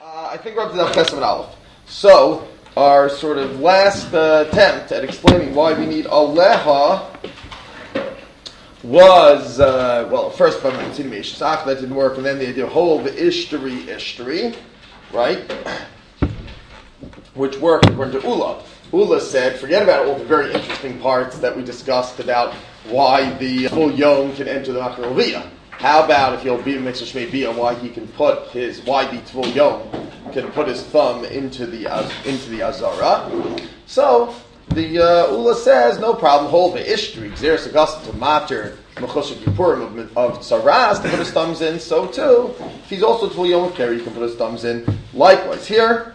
I think we're up to the Chesed Aleph. So, our sort of last attempt at explaining why we need Aleha was, first by Matzini Meishach, that didn't work, and then the idea of Hol Ishtari, right? Which worked according to Ula. Ula said, forget about all the very interesting parts that we discussed about why the full Yom can enter the Machar Leviyah. How about if you'll be a Mitzvah Shmei Bia, why the Tvul Yom can put his thumb into the Azara? So the Ula says no problem. Hold the Ishtri, Xeris Augustin to Mater Mechusha Kippurim of Saras to put his thumbs in. So too, if he's also Tvul Yom Keri, he can put his thumbs in. Likewise here.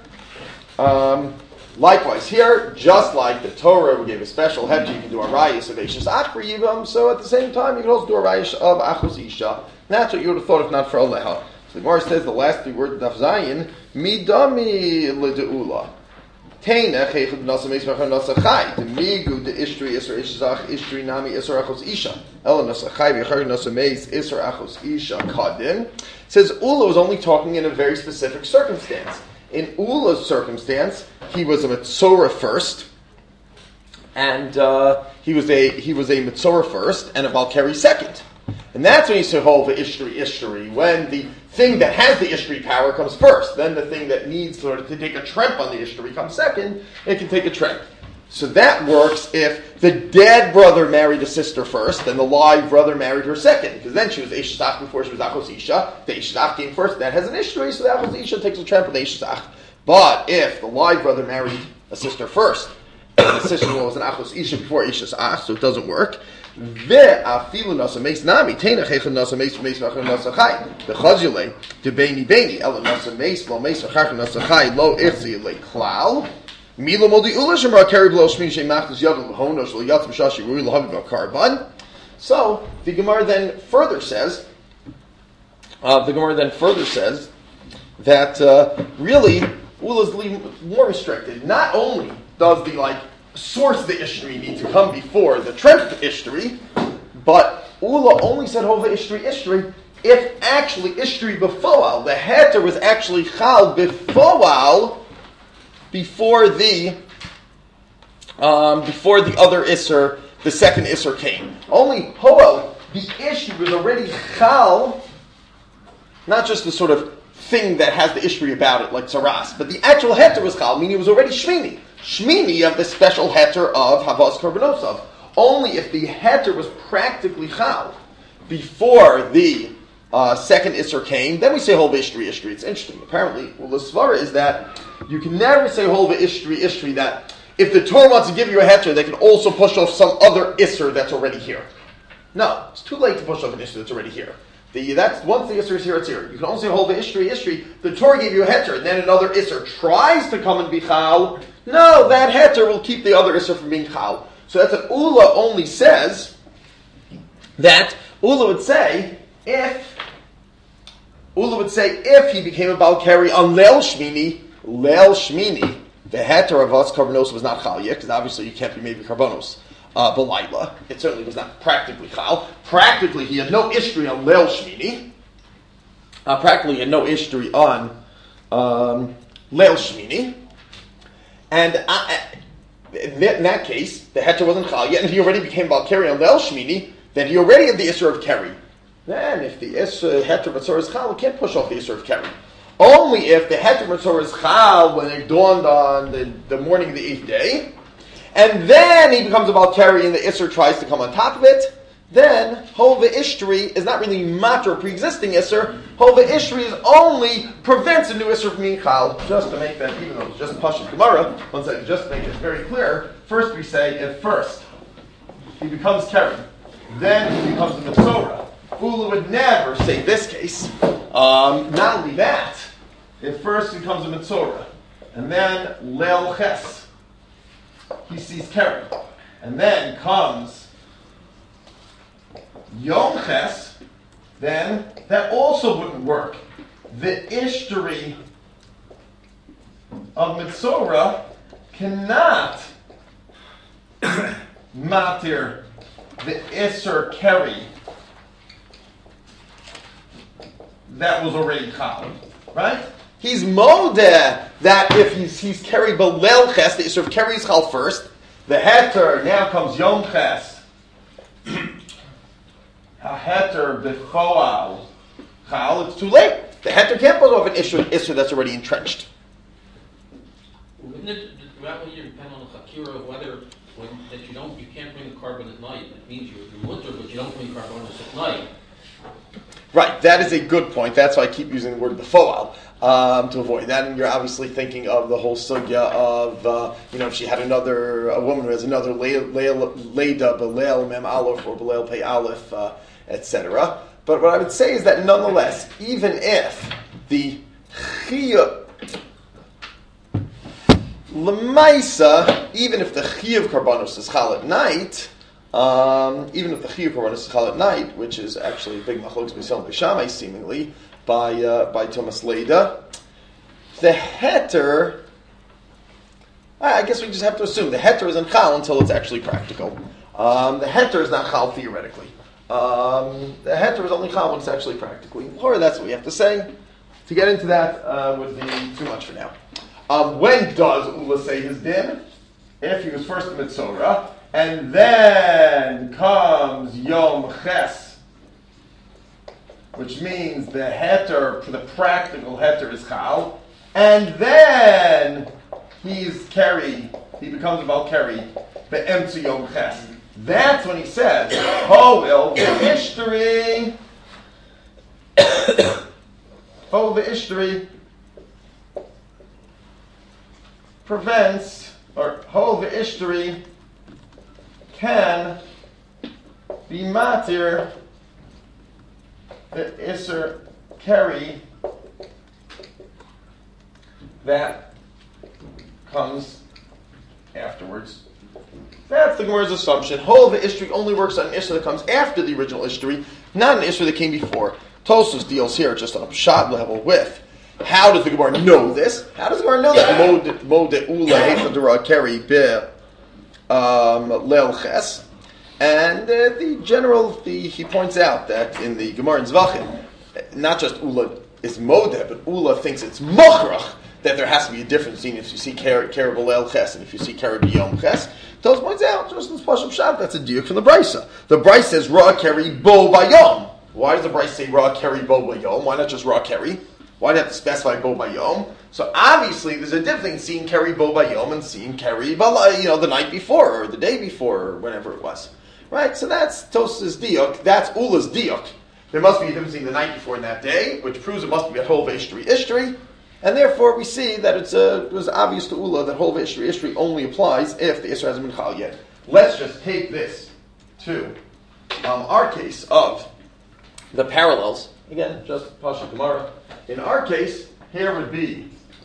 Just like the Torah gave a special heter, you can do a rayis of Eishes Achri Yivam, so at the same time you can also do a rayis of Achus Isha. And that's what you would have thought if not for Aleha. So the Gemara says the last three words of Daf Zayin, Midami L'De'ula. Teina Cheichud Nasa Meis Machar Nasa Chai. Demigu De Ishtri Isra Ishzach Ishtri Nami Isra Achus Isha. Ela Nasa Chai V'char Nasa Meis Isra Achus Isha Kadin. It says Ula was only talking in a very specific circumstance. In Ula's circumstance, he was a Metzora first, and he was a Metzora first and a Valkyrie second. And that's when you say Hol Ishtri, when the thing that has the Ishtri power comes first. Then the thing that needs to take a tremp on the Ishtri comes second, it can take a tremp. So that works if the dead brother married a sister first, and the live brother married her second, because then she was Eishzach before she was Achos Isha. The Eishzach came first, that has an Ishtri, so the Achos Isha takes a tramp on the Eishzach. But if the live brother married a sister first, and the sister-in-law was an Achos Isha before Eishzach, so it doesn't work. Ve'afilu nasa meis nami teina cheichad nasa meis v'char nasa chai v'chazile de beini ela nasa meis lo meis v'char nasa chai lo ichzi le klal. So the Gemara then further says that really Ula is more restricted. Not only does the source of the Ishtri need to come before the Tremp Ishtri, but Ula only said Hova Ishtri if actually Ishtri Befoal, the heter was actually Chal Befoal before the other Isser, the second Isser came. Only Hoel, the issue was already Chal, not just the sort of thing that has the Ishri about it, like Tzaras, but the actual heter was Chal, meaning it was already Shmini. Shmini of the special heter of Havas Karbanosov. Only if the heter was practically Chal before the second Isser came, then we say Hol Ishtri. It's interesting. Apparently, the Svara is that you can never say Hol Ishtri, that if the Torah wants to give you a heter, they can also push off some other Isser that's already here. No, it's too late to push off an Isser that's already here. That's once the Isser is here, it's here. You can only say Hol Ishtri. The Torah gave you a heter, and then another Isser tries to come and be Chal. No, that heter will keep the other Isser from being Chal. So that's what Ula only says, that Ula would say, if he became a Balkari on Leil Shmini, the heter of us Karbanos was not Chal yet, because obviously you can't be made with Karbanos. B'layla, it certainly was not practically Chal. Practically, he had no Ishtri on Leil Shmini. Practically, he had no Ishtri on Leil Shmini. And in that case, the heter wasn't Chal yet, and he already became Balkari on Leil Shmini, then he already had the Isser of Keri. Then, if the heter Matzor is Chal, he can't push off the Isser of Keri. Only if the heter Matzor is Chal when it dawned on the morning of the 8th day, and then he becomes a Balkari and the Isser tries to come on top of it, then Hova Ishtri is not really matter pre-existing Isser. Hova Ishtri is only prevents a new Isser from being Chal. Just to make that, even though it's just Pashut Gemara, one second, just to make it very clear, first we say, if first he becomes Keri, then he becomes a Metzora. Ula would never say this case. Not only that, if first he becomes a Metzora, and then Leil Ches, he sees Keri, and then comes Yom Ches, then that also wouldn't work. The Ishtri of Metzora cannot matir the Isser Keri that was already Chal, right? He's modeh that if he's carried belel ches, the Isser of Keri is chal first. The heter, now comes Yom Ches. Ha-heter b'foal chal, it's too late. The heter can't put off an Isser that's already entrenched. Wouldn't it really depend on the chakira of whether that you can't bring the carbon at night? It means you're mutter, but you don't bring carbon at night. Right, that is a good point. That's why I keep using the word befoal to avoid that. And you're obviously thinking of the whole sugya of, if she had a woman who has another Leida, Belel, Mem Aleph, or Belel Pei Aleph, etc. But what I would say is that nonetheless, even if the chiyuv, L'maisa, even if the chiyuv karbanos is chal at night, which is actually a big machlokes b'Yisrael b'Shamai seemingly by Thomas Leida, the heter, I guess we just have to assume the heter isn't chal until it's actually practical. The heter is not chal theoretically. The heter is only chal when it's actually practically. Or that's what we have to say. To get into that would be too much for now. When does Ula say his din? If he was first in Mitzorah, and then comes Yom Ches, which means the heter, the practical heter is chal, and then he's carry, he becomes a Valkari, the Emtzu Yom Ches. That's when he says, Ho'il v'ishtri, Ho'il v'ishtri, prevents, or Ho'il v'ishtri can be matir the Isser Keri that comes afterwards. That's the Gemara's assumption. Ho'il v'ishtri only works on an Isser that comes after the original Ishtri, not an Isser that came before. Tosfos deals here just on a pshat level with how does the Gemara know this? How does the Gemara know that Modeh Ula Hefadura Keri Be Leil Ches? And he points out that in the Gemara in Zvachim, not just Ula is Modeh, but Ula thinks it's Mochrach, that there has to be a difference between if you see Keri Leil Ches and if you see Keri B'Yom Ches. Tosfos points out, just in this Pashut Pshat, that's a diuk from the Brisa. The Brisa says Ra Keri Bo Bayom. Why does the Brisa say Ra Keri Bo Bayom? Why not just Ra Keri? Why do you have to specify Bo Bayom? So obviously there's a difference in seeing Keri Bo Bayom and seeing Keri the night before or the day before or whenever it was. Right? So that's Tos's diuk. That's Ula's diuk. There must be a difference between the night before and that day, which proves it must be at Hol Ishtri. And therefore we see that it was obvious to Ula that Hol Ishtri only applies if the Isra hasn't been chal yet. Let's just take this to our case of the parallels. Again, just Pasha Gemara. In our case, here would be,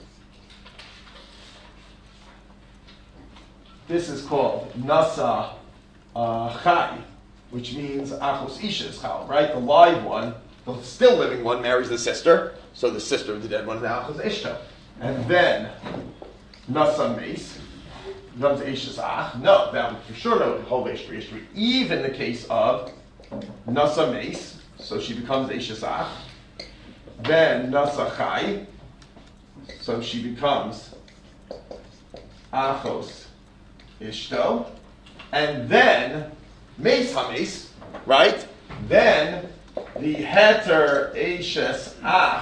this is called Nasa Chai, which means Achos Isha is Chal, right? The live one, the still living one, marries the sister, so the sister of the dead one is Achos Ishta. And then Nasa Meis becomes Isha's Ach. No, that would for sure know Hol Ishtri. Even the case of Nasa Meis, so she becomes Isha's Ach. Then Nasa Chai, so she becomes Achos Ishto, and then Meis HaMeis, right? Then the Heter Eishes Ach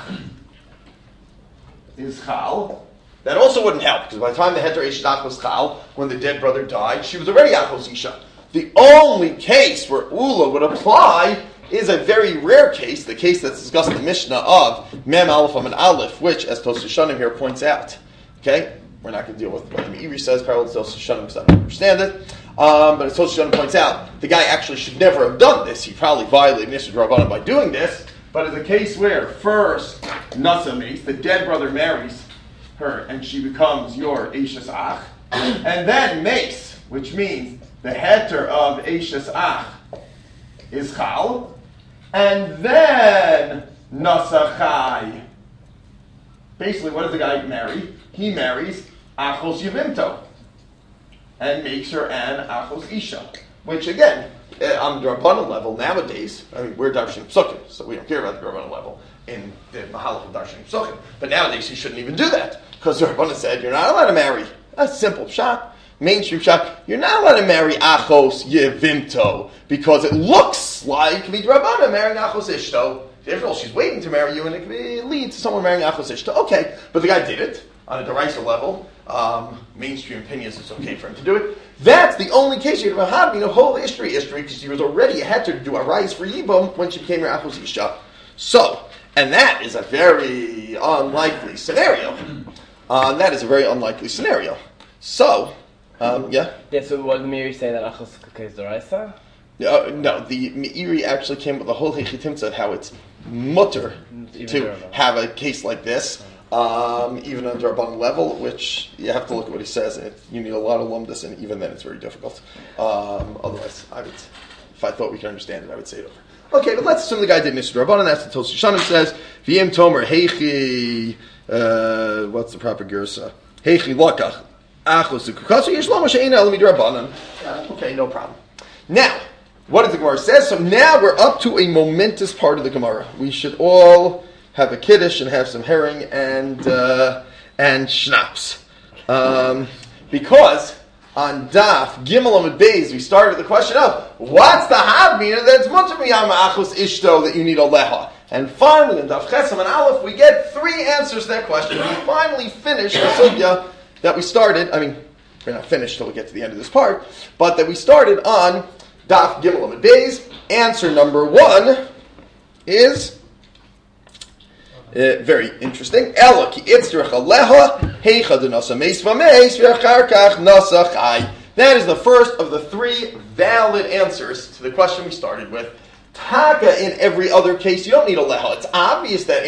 is Chal. That also wouldn't help, because by the time the Heter Eishes Ach was Chal, when the dead brother died, she was already Achos Isha. The only case where Ula would apply is a very rare case, the case that's discussed in the Mishnah of Mem Aleph and Aleph, which, as Tosfos Shanim here points out, okay, we're not going to deal with what the Meiri says, parallel to Tosfos Shanim, because I don't understand it, but as Tosfos Shanim points out, the guy actually should never have done this. He probably violated Nisr Rabbanan by doing this, but in the case where first Nasa Meis, the dead brother marries her, and she becomes your Eishes Ach, and then Meis, which means the heter of Eishes Ach is Chal, and then Nasa Chai. Basically, what does the guy marry? He marries Achos Yevimto and makes her an Achos Isha. Which again, on the Rabbanan level nowadays, I mean, we're Darshanim Psukim, so we don't care about the Rabbanan level in the Mahalach of Darshanim Psukim. But nowadays, you shouldn't even do that, because the Rabbanan said you're not allowed to marry. A simple shot, mainstream shot. You're not allowed to marry Achos Yevimto, because it looks like the Rabbanan marrying Achos Ishto. After all, she's waiting to marry you, and it could lead to someone marrying Achos Ishto. Okay, but the guy did it on a Deraisa level. Mainstream opinions, it's okay for him to do it. That's the only case you have a Havmin of whole history, because she was already had to do a rise for Yibam when she became your Achos Isha. So, and that is a very unlikely scenario. That is a very unlikely scenario. So, yeah. Yeah. So, what did Meiri say that Achos is Deraisa? No, the Meiri actually came with the whole Hechitim said how it's mutter to have a case like this. Even on the Rabbanan level, which you have to look at what he says, and you need a lot of lumdus, and even then it's very difficult. Otherwise, if I thought we could understand it, I would say it over. Okay, but let's assume the guy did Nisr Rabbanan. That's what Tosfos Yeshanim says. V'yim tomer heichi. What's the proper gersa? Heichi lakach achos ukukasu yishlam she'ein el midrabanan. Okay, no problem. Now, what does the Gemara say? So now we're up to a momentous part of the Gemara. We should all have a kiddush and have some herring and schnapps. Because on Daf Gimel Amud Beis we started the question of what's the havmina that's mutter miyam achos ishto that you need a leha. And finally in Daf Chesam and Aleph we get 3 answers to that question. We finally finish the sugya that we started. I mean, we're not finished till we get to the end of this part, but that we started on Daf Gimel Amud Beis. Answer number 1 is very interesting. That is the first of the 3 valid answers to the question we started with. Taka, in every other case, you don't need a leha. It's obvious that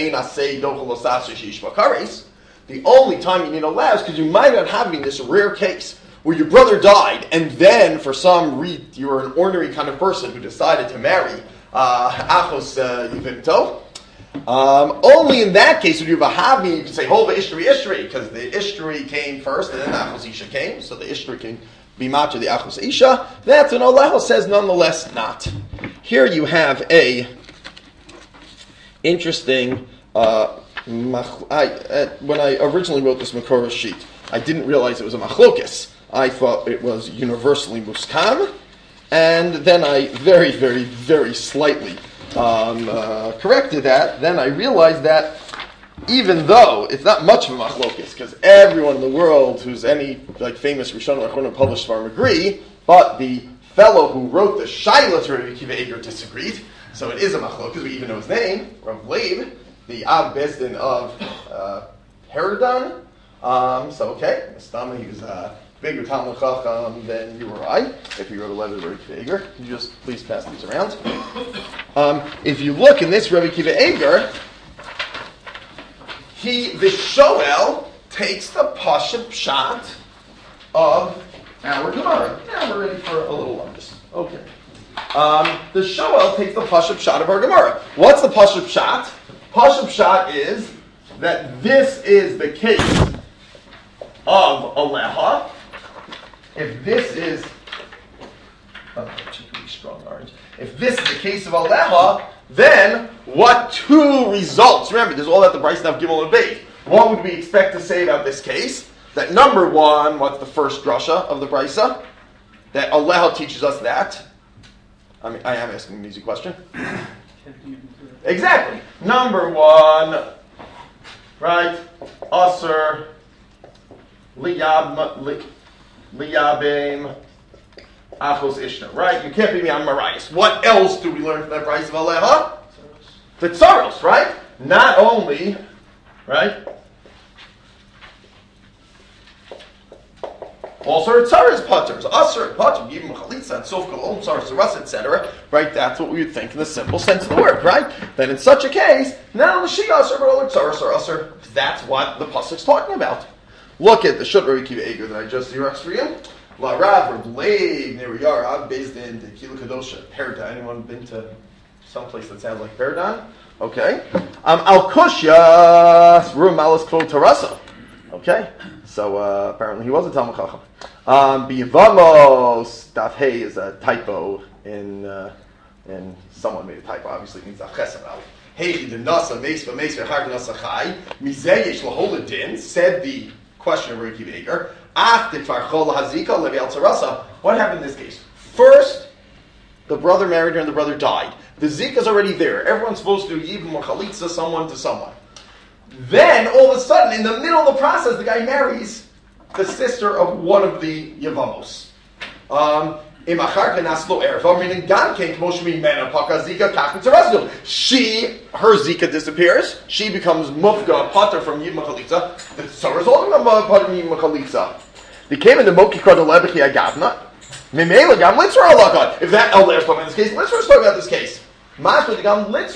the only time you need a leha is because you might not having this rare case where your brother died, and then for some reason you were an ordinary kind of person who decided to marry Achos Yevimto. Only in that case would you have a havmi, you can say Hova Ishtri, because the Ishtri came first and then the Achos Isha came, so the Ishtri can be matter the Achos Isha. That's what Oleho says nonetheless not. Here you have a interesting, when I originally wrote this Makorah sheet, I didn't realize it was a machlokas. I thought it was universally muskam, and then I very, very, very slightly corrected that. Then I realized that even though it's not much of a machlokas, because everyone in the world who's any famous Rishonim or Achronim published Svarim agree, but the fellow who wrote the Shaila to Rabbi Akiva Eiger disagreed. So it is a machlokas. We even know his name, Rav Leib, the Av Bezdin of Heradan. So okay, Mistama, he was bigger Talmud Chacham than you or I. If he wrote a letter to Rabbi Akiva Eiger, can you just please pass these around? If you look in this Rabbi Akiva Eiger, the Shoel takes the Pasha Pshat of our Gemara. Now we're ready for a little lunch. Okay. The Shoel takes the Pasha Pshat of our Gemara. What's the Pasha Pshat? Pasha Pshat is that this is the case of Aleha. If this is strong orange. If this is the case of Aleha, then what 2 results? Remember, there's all that the Bryce Nav Gimel and Beit. What would we expect to say about this case? That number 1, what's the first drasha of the Brysa? That Aleha teaches us that. I mean, I am asking an easy question. Exactly. Number 1, right? Aser liyabim achos ishna. Right? You can't be me on Marias. What else do we learn from that price of Aleha? The tzaros, right? Not only, right? Also, tzaros putters, aser putter, even chalitza and sof kolom tzaros saras, etc. Right? That's what we would think in the simple sense of the word, right? Then in such a case, not only she aser, but all tzaros are aser. That's what the pasuk's talking about. Look at the Shut Rabbi Akiva Eiger that I just xeroxed for you. La Rav or Blade, there we are. I'm based in Tequila Kadosha, Paradan. Anyone been to someplace that sounds like Paradan? Okay. Al Kushya, Rum Malas Kvod Tarasa. Okay. So apparently he was a Talmud Chacham. Biyavamos, Daf Hey is a typo and someone made a typo. Obviously, it means achesem al. Hey, the nasa meis v'meis v'char nasa chai mizeh yesh laholadin, said the questioner Rabbi Akiva Eiger. After tvarchol hazika levi al tzarasa. What happened in this case? First, the brother married her and the brother died. The zika's already there. Everyone's supposed to do yibum or chalitza, someone to someone. Then, all of a sudden, in the middle of the process, the guy marries the sister of one of the Yavamos. Her zika disappears. She becomes mufga, potter from yibum chalitza. The tzara is also potter from yibum chalitza. They came in the moki krad lebechi agavna. Mimela gam litzra alakai. If that elder is talking about this case, let's first talk about this case. Right, and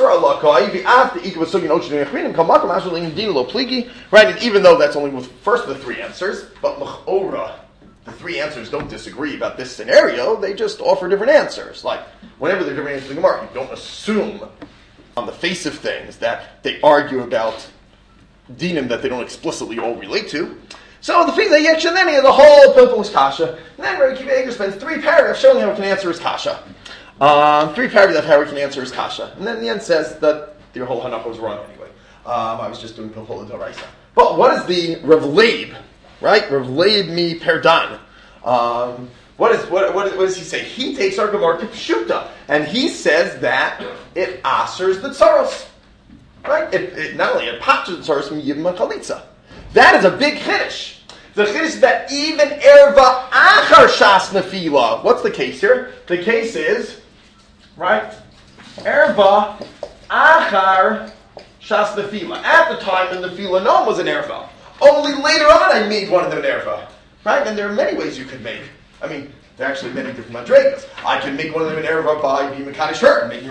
even though that's only with first of the three answers, but l'chora, the three answers don't disagree about this scenario, they just offer different answers. Like, whenever they're different answers in the Gemara, you don't assume on the face of things that they argue about dinim that they don't explicitly all relate to. So the thing that and then he has the whole pilpul is kasha, and then Rabbi Akiva Eiger spends 3 paragraphs showing how we can answer his kasha. 3 paragraphs how we can answer his kasha. And then in the end says that your whole hanacha was wrong anyway. I was just doing pilpul d'oraisa. But what is the Rav Leib, right? Rav Leib mi perdan. What does he say? He takes our Gemara to Pshuta, and he says that it asers the tzaros. Right? It not only it patches the tzaros from yibum chalitza. That is a big chiddush. The chiddush is that even erva achar shas nefila. What's the case here? The case is, right, erva achar shas nefila. At the time when nefila no was an erva. Only later on I made one of them an erva. Right? And there are many ways you could make. I mean, there are actually many different madregas. I can make one of them an erva by being mekadosh her, making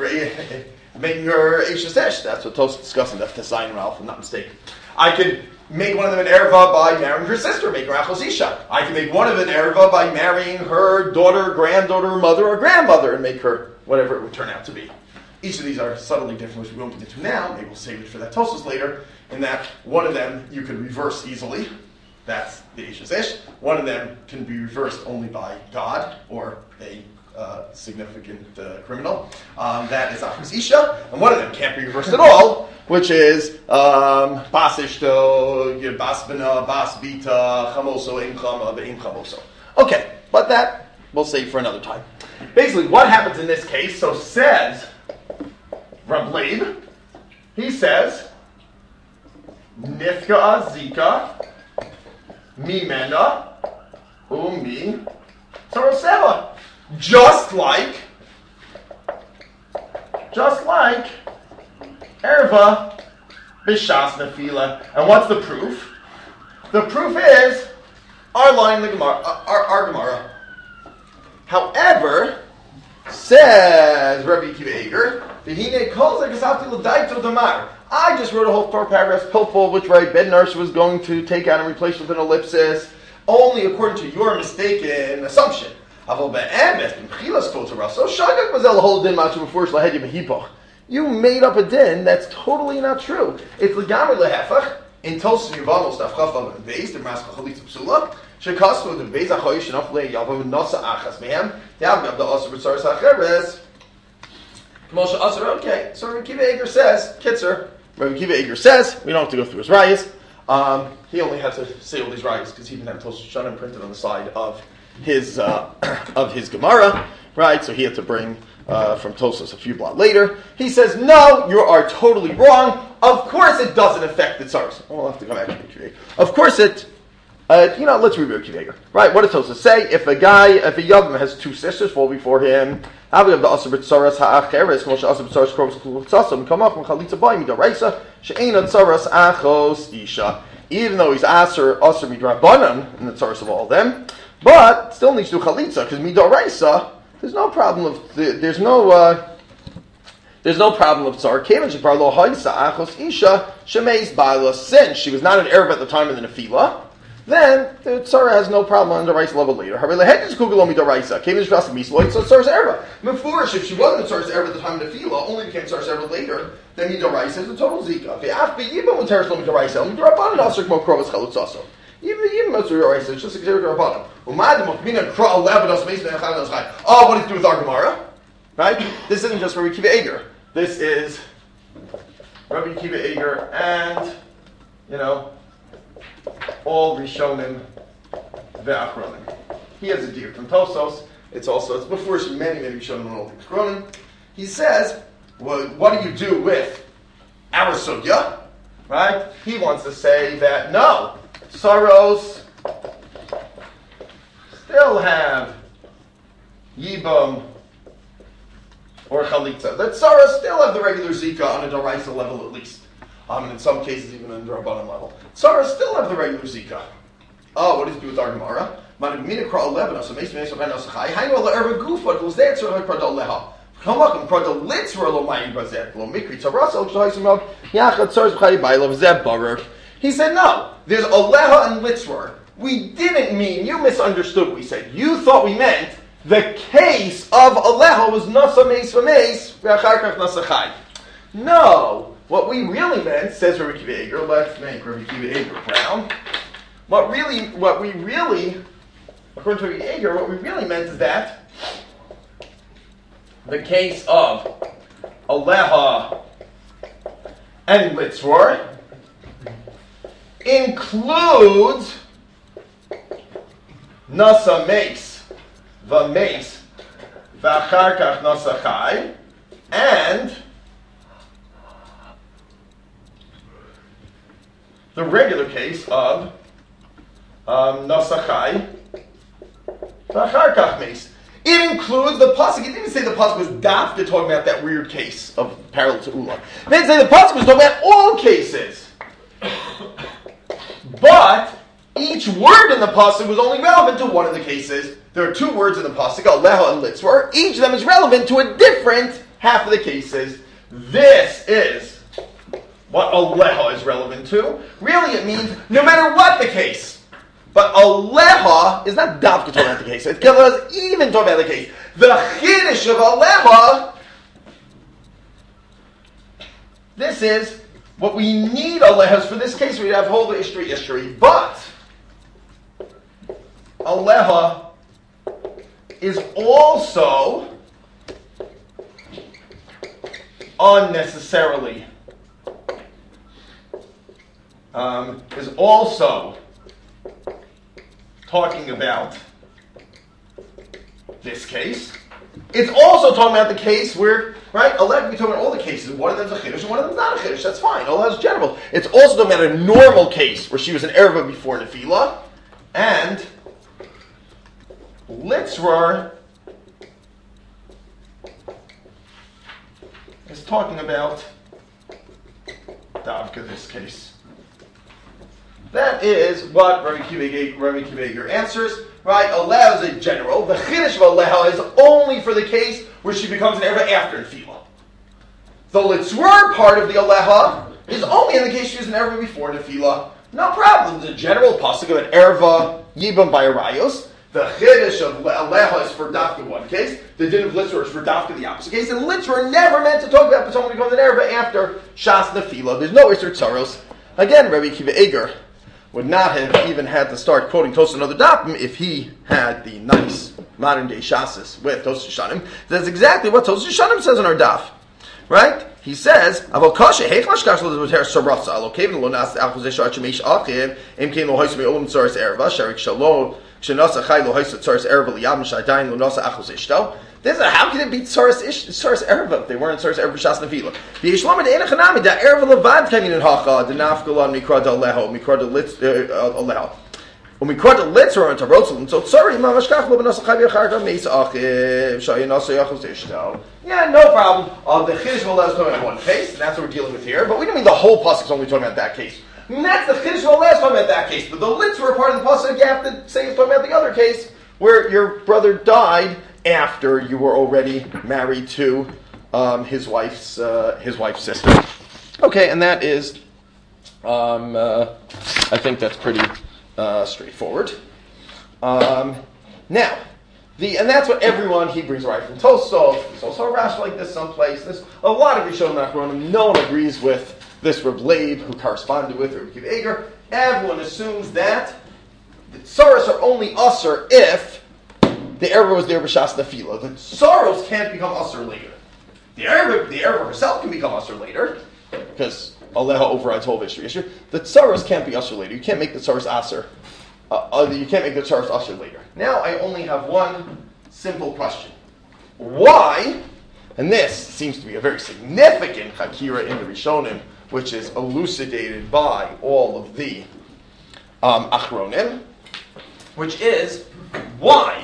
her Eishes Esh. That's what Tosfos discussing. That's Tesayin Ralph, if I'm not mistaken. I could make one of them an erva by marrying her sister, make her achos isha. I can make one of them an erva by marrying her daughter, granddaughter, mother, or grandmother, and make her whatever it would turn out to be. Each of these are subtly different, which we won't get into now. Maybe we'll save it for that Tosfos later. In that one of them you could reverse easily. That's the Eishes Ish. One of them can be reversed only by God or a significant criminal. That is achos isha, and one of them can't be reversed at all, which is bas ishto, bas bina, bas bita, chamoso, im chama, be'im chamoso. Okay, but that we'll save for another time. Basically, what happens in this case? So says Rav Leib, he says nifka azika mimena umi saroseva. Just like erva b'shas nefila. And what's the proof? The proof is our line in the Gemara, our Gemara. However, says Rabbi Akiva Eiger, I just wrote a whole 4 paragraphs pilpul, which Ben Narsh was going to take out and replace with an ellipsis, only according to your mistaken assumption. You made up a din that's totally not true. It's legamri lehefach. In Tosfos Yevamos daf chaf vav and beis the maskal chalitza psula shekasu the beis achoy shenaf le yavav nasa achas mehem yav gav the aser b'tzaras hacheres k'moshe aser. Okay, so Rabbi Akiva Eiger says Kitzer. Rabbi Akiva Eiger says we don't have to go through his rayas. He only had to say all these rayas because he didn't have Tosfos Shanim printed on the side of his Gemara, right? So he had to bring from Tosfos a few blot later. He says, no, you are totally wrong. Of course it doesn't affect the tzaros. We'll have to come back to Akiva. Of course it, let's review Akiva. Right, what does Tosfos say? If a Yavam has 2 sisters fall before him, come up from chalitza by midaraisa, she'ena tzaras achos isha. Even though he's aser midrabanan in the tzaras of all of them, but still needs to do chalitza because midaraisa. There's no problem of there's no problem of tzar. Kevin sheparlo haisa achos isha shemeis ba'ala. Since she was not an Arab at the time of the nefila, then the tzar has no problem on the rice level later. Harei lehedus kugalomi daraisa. Kevin shvas misloit so tzar's Arab. Mefurish, if she wasn't a tzar's Arab at the time of the nefila, only became tzar's Arab later, then midaraisa is a total zika. Ve'af be'yibam uteres lo midaraisa. Midarabanan aser kmo krovas chalutzaso. Even most of your race, it's just a zero to our bottom. Oh, what does it do with our Gemara? Right? This isn't just Rabbi Akiva Eiger. This is Rabbi Akiva Eiger and, all Rishonim ve'achronim. He has a deer from Tosos. It's before many Rishonim and all the achronim. He says, well, what do you do with our sugya? Right? He wants to say that no, Saros still have Yibam or Chalitza. That Saros still have the regular Zika on a Doraisa level at least. And in some cases even on a Rabbanan level. Saros still have the regular Zika. Oh, what does it do with our Gemara? He said, no, there's Aleha and Litzwer. We didn't mean, you misunderstood what we said. You thought we meant the case of Aleha was Nasa Meis V'Meis, V'Acharkach Nasa Chai. No, what we really meant, says Rabbi Akiva Eiger, let's make Rabbi Akiva Eiger brown. What we really, according to Rabbi Eiger, what we really meant is that the case of Aleha and Litzwer includes Nasa Meis, V'Meis, V'Acharkach Nasa Chai, and the regular case of Nasa Chai, V'Acharkach Meis. It includes the pasuk. It didn't say the pasuk was dafka talking about that weird case of parallel to Ula. It didn't say the pasuk was talking about all cases. But each word in the pasuk was only relevant to one of the cases. There are two words in the pasuk, Aleha and Litzwer. Each of them is relevant to a different half of the cases. This is what Aleha is relevant to. Really, it means no matter what the case. But Aleha is not dafka talking about the case. It's because even talking about the case. The chiddush of Aleha, this is what we need Alehas for this case. We have whole Ishtri. But Aleha is also unnecessarily is also talking about this case. It's also talking about the case where, right, Aleha, we talking about all the cases. One of them's a chiddush and one of them's not a chiddush. That's fine. Aleha is general. It's also talking about a normal case where she was an erva before Nefila, and Litzrar is talking about Davka, this case. That is what Rabbi Akiva Eiger answers. Right? Aleha is a general. The chiddush of Aleha is only for the case where she becomes an erva after Nefila. The Litzrar part of the Aleha is only in the case she was an erva before Nefila. No problem. There's a general pasuk of an erva yibam by Arayos. The chiddush of Aleha is for dafka one case. The din of Litzrar is for dafka the opposite case. And Litzrar never meant to talk about someone who becomes an erva after Shas Nefila. There's no Isser Tzaros. Again, Rabbi Akiva Eiger would not have even had to start quoting Tosfos another dapim if he had the nice modern day Shasis with Tosfos Yeshanim. That's exactly what Tosfos Yeshanim says in our daf. Right? He says, "Avol kasha heichla shkash lo d'voter sarasa alo kevin lo nas alchuzeh shachemish achiv im kein lo hoysme olam tzaris erva sharik shalom shenasa chay lo hoysa tzaris erva liyam shadayin lo nasa achuzeh shto." This is how can it be tzaris erva if they weren't tzaris erva shas nefila? The yishlama de enachanami da erva levad kamin in hacha de nafgalan mikra da leho mikra da litz aleho. Umikra da litzor and tarotzel so sorry mamashkach lo benasa chay v'acharka meis achiv shayanasa achuzeh shto. Yeah, no problem. The chiddush of Aleha is talking about one case, and that's what we're dealing with here. But we don't mean the whole pasuk is only talking about that case. I mean, that's the chiddush of Aleha is talking about that case. But the Litzrar part of the pasuk, you have to say it's talking about the other case where your brother died after you were already married to his wife's sister. Okay, and that is, I think that's pretty straightforward. Now. And that's what everyone, he brings right from Tosfos. There's also a Rashi like this someplace. There's a lot of Rishonim Achronim. No one agrees with this Reb Leib, who corresponded with Reb Akiva Eiger. Everyone assumes that the tzaros are only usher if the erva was there b'shas nefila. The tsaros can't become usher later. The erva herself can become usher later, because Aleha overrides whole issue. The tsaros can't be usher later. You can't make the tsaros usher. You can't make the tsaros usher later. Now I only have one simple question. Why? And this seems to be a very significant hakira in the Rishonim, which is elucidated by all of the achronim, which is why?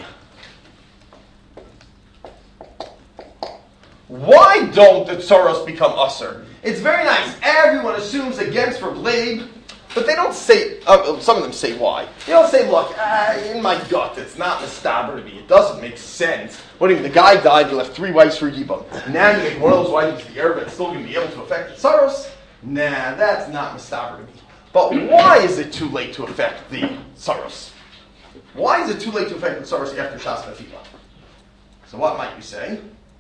Why don't the tsaros become usher? It's very nice. Everyone assumes against Reb Leib, but they don't say, some of them say why. They don't say, look, in my gut, it's not mistaber to me. It doesn't make sense. What do you mean? The guy died, he left 3 wives for Yibam. Now you make one of those wives to the Arab, it's still going to be able to affect the tsaros? Nah, that's not mistaber to me. But why is it too late to affect the tsaros? Why is it too late to affect the tsaros after Shas Nefila? So what might you say?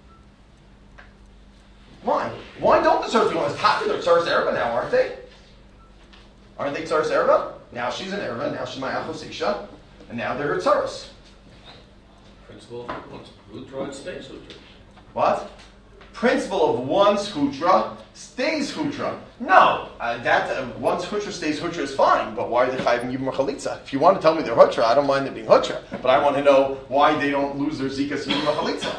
Why? Why don't the tsaros become as popular? Tsaros Erva now, aren't they? Aren't they tsaros Erva? Now she's an Erva, now she's my Achos Isha, and now they're her tsaros. Principle of once Hutra and stays Hutra. What? Principle of once Hutra stays Hutra. No, once Hutra stays Hutra is fine, but why are they chayving Yibam Chalitza? If you want to tell me they're Hutra, I don't mind them being Hutra, but I want to know why they don't lose their Zikas Yibam Chalitza.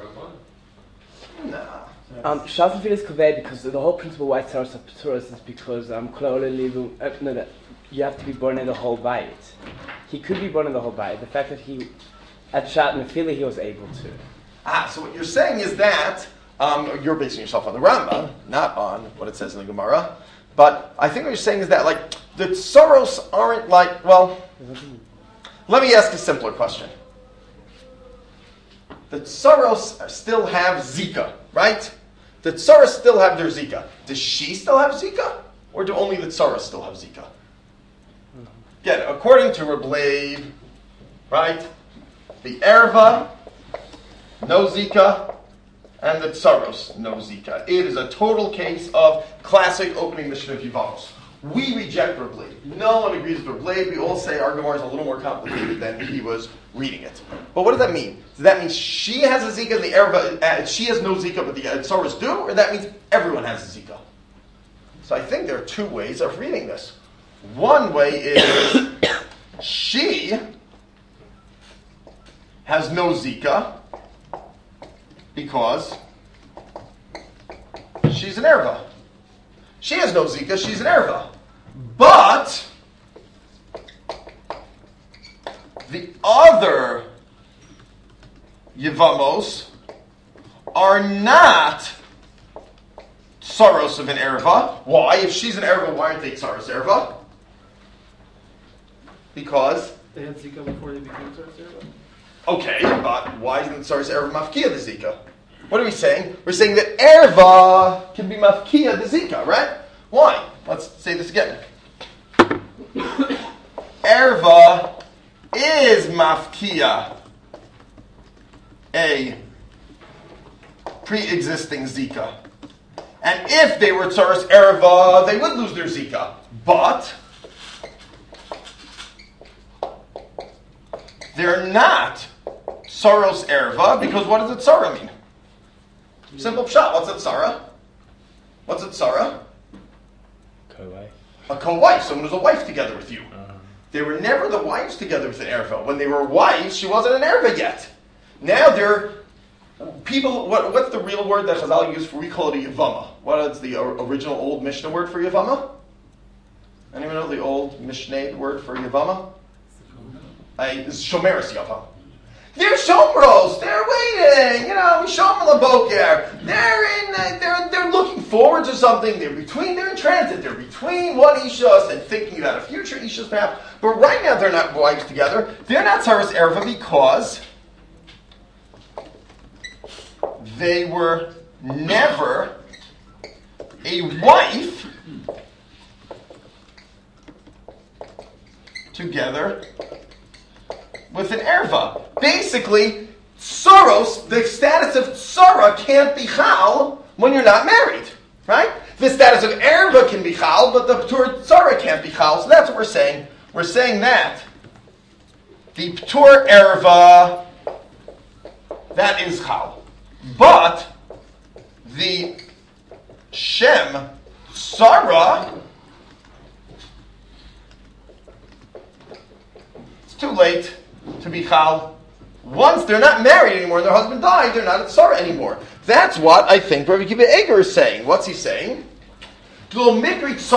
Nah. Shas Nefila is kaveh because the whole principle why tsaros are tsaros is because you have to be born in the whole bayit. He could be born in the whole bayit. The fact that at Shas Nefila he was able to. So what you're saying is that you're basing yourself on the Rambam, not on what it says in the Gemara. But I think what you're saying is that the tsaros aren't let me ask a simpler question. The tsaros still have Zika, right? The tsaros still have their Zika. Does she still have Zika? Or do only the tsaros still have Zika? Again, according to Reb Leib, right? The Erva, no Zika, and the tsaros, no Zika. It is a total case of classic opening Mishnah of Yevamos. We reject Reb Leib. No one agrees with Reb Leib. We all say our Gemara is a little more complicated than he was reading it. But what does that mean? Does that mean she has a Zika and the Erva, she has no Zika but the tsaros do? Or that means everyone has a Zika? So I think there are 2 ways of reading this. One way is she has no Zika because she's an Erva. She has no Zika, she's an Erva. But the other Yevamos are not tsaros of an Erva. Why? If she's an Erva, why aren't they tsaros Erva? Because they had Zika before they became tsaros Erva? Okay, but why isn't tsaros Erva mafkia the Zika? What are we saying? We're saying that Erva can be mafkia the Zika, right? Why? Let's say this again. Erva is mafkia a pre-existing Zika. And if they were tsaros Erva, they would lose their Zika. But they're not tsaros Erva, because what does a tsara mean? Simple pshat. What's a tsara? What's a tsara? Co-wife. A co-wife, someone who's a wife together with you. They were never the wives together with an Erva. When they were wives, she wasn't an Erva yet. Now they're people. What's the real word that Chazal used for? We call it a Yavama. What is the original old Mishnah word for Yavama? Anyone know the old Mishnah word for Yavama? It's Shomeres Yavama. They're Shomros. They're waiting. Shomer Laboker. They're looking forward to something. They're in transit. They're between one Ishas and thinking about a future Ishas path. But right now they're not wives together. They're not tsaros Erva because they were never a wife together with an Erva. Basically, tsaros, the status of tsara can't be chal when you're not married, right? The status of Erva can be chal, but the p'tur tsara can't be chal. So that's what we're saying. We're saying that the p'tur Erva that is chal. But the Shem, Sarah, it's too late to be chal. Once they're not married anymore and their husband died, they're not at Sarah anymore. That's what I think Rabbi Akiva Eger is saying. What's he saying? It's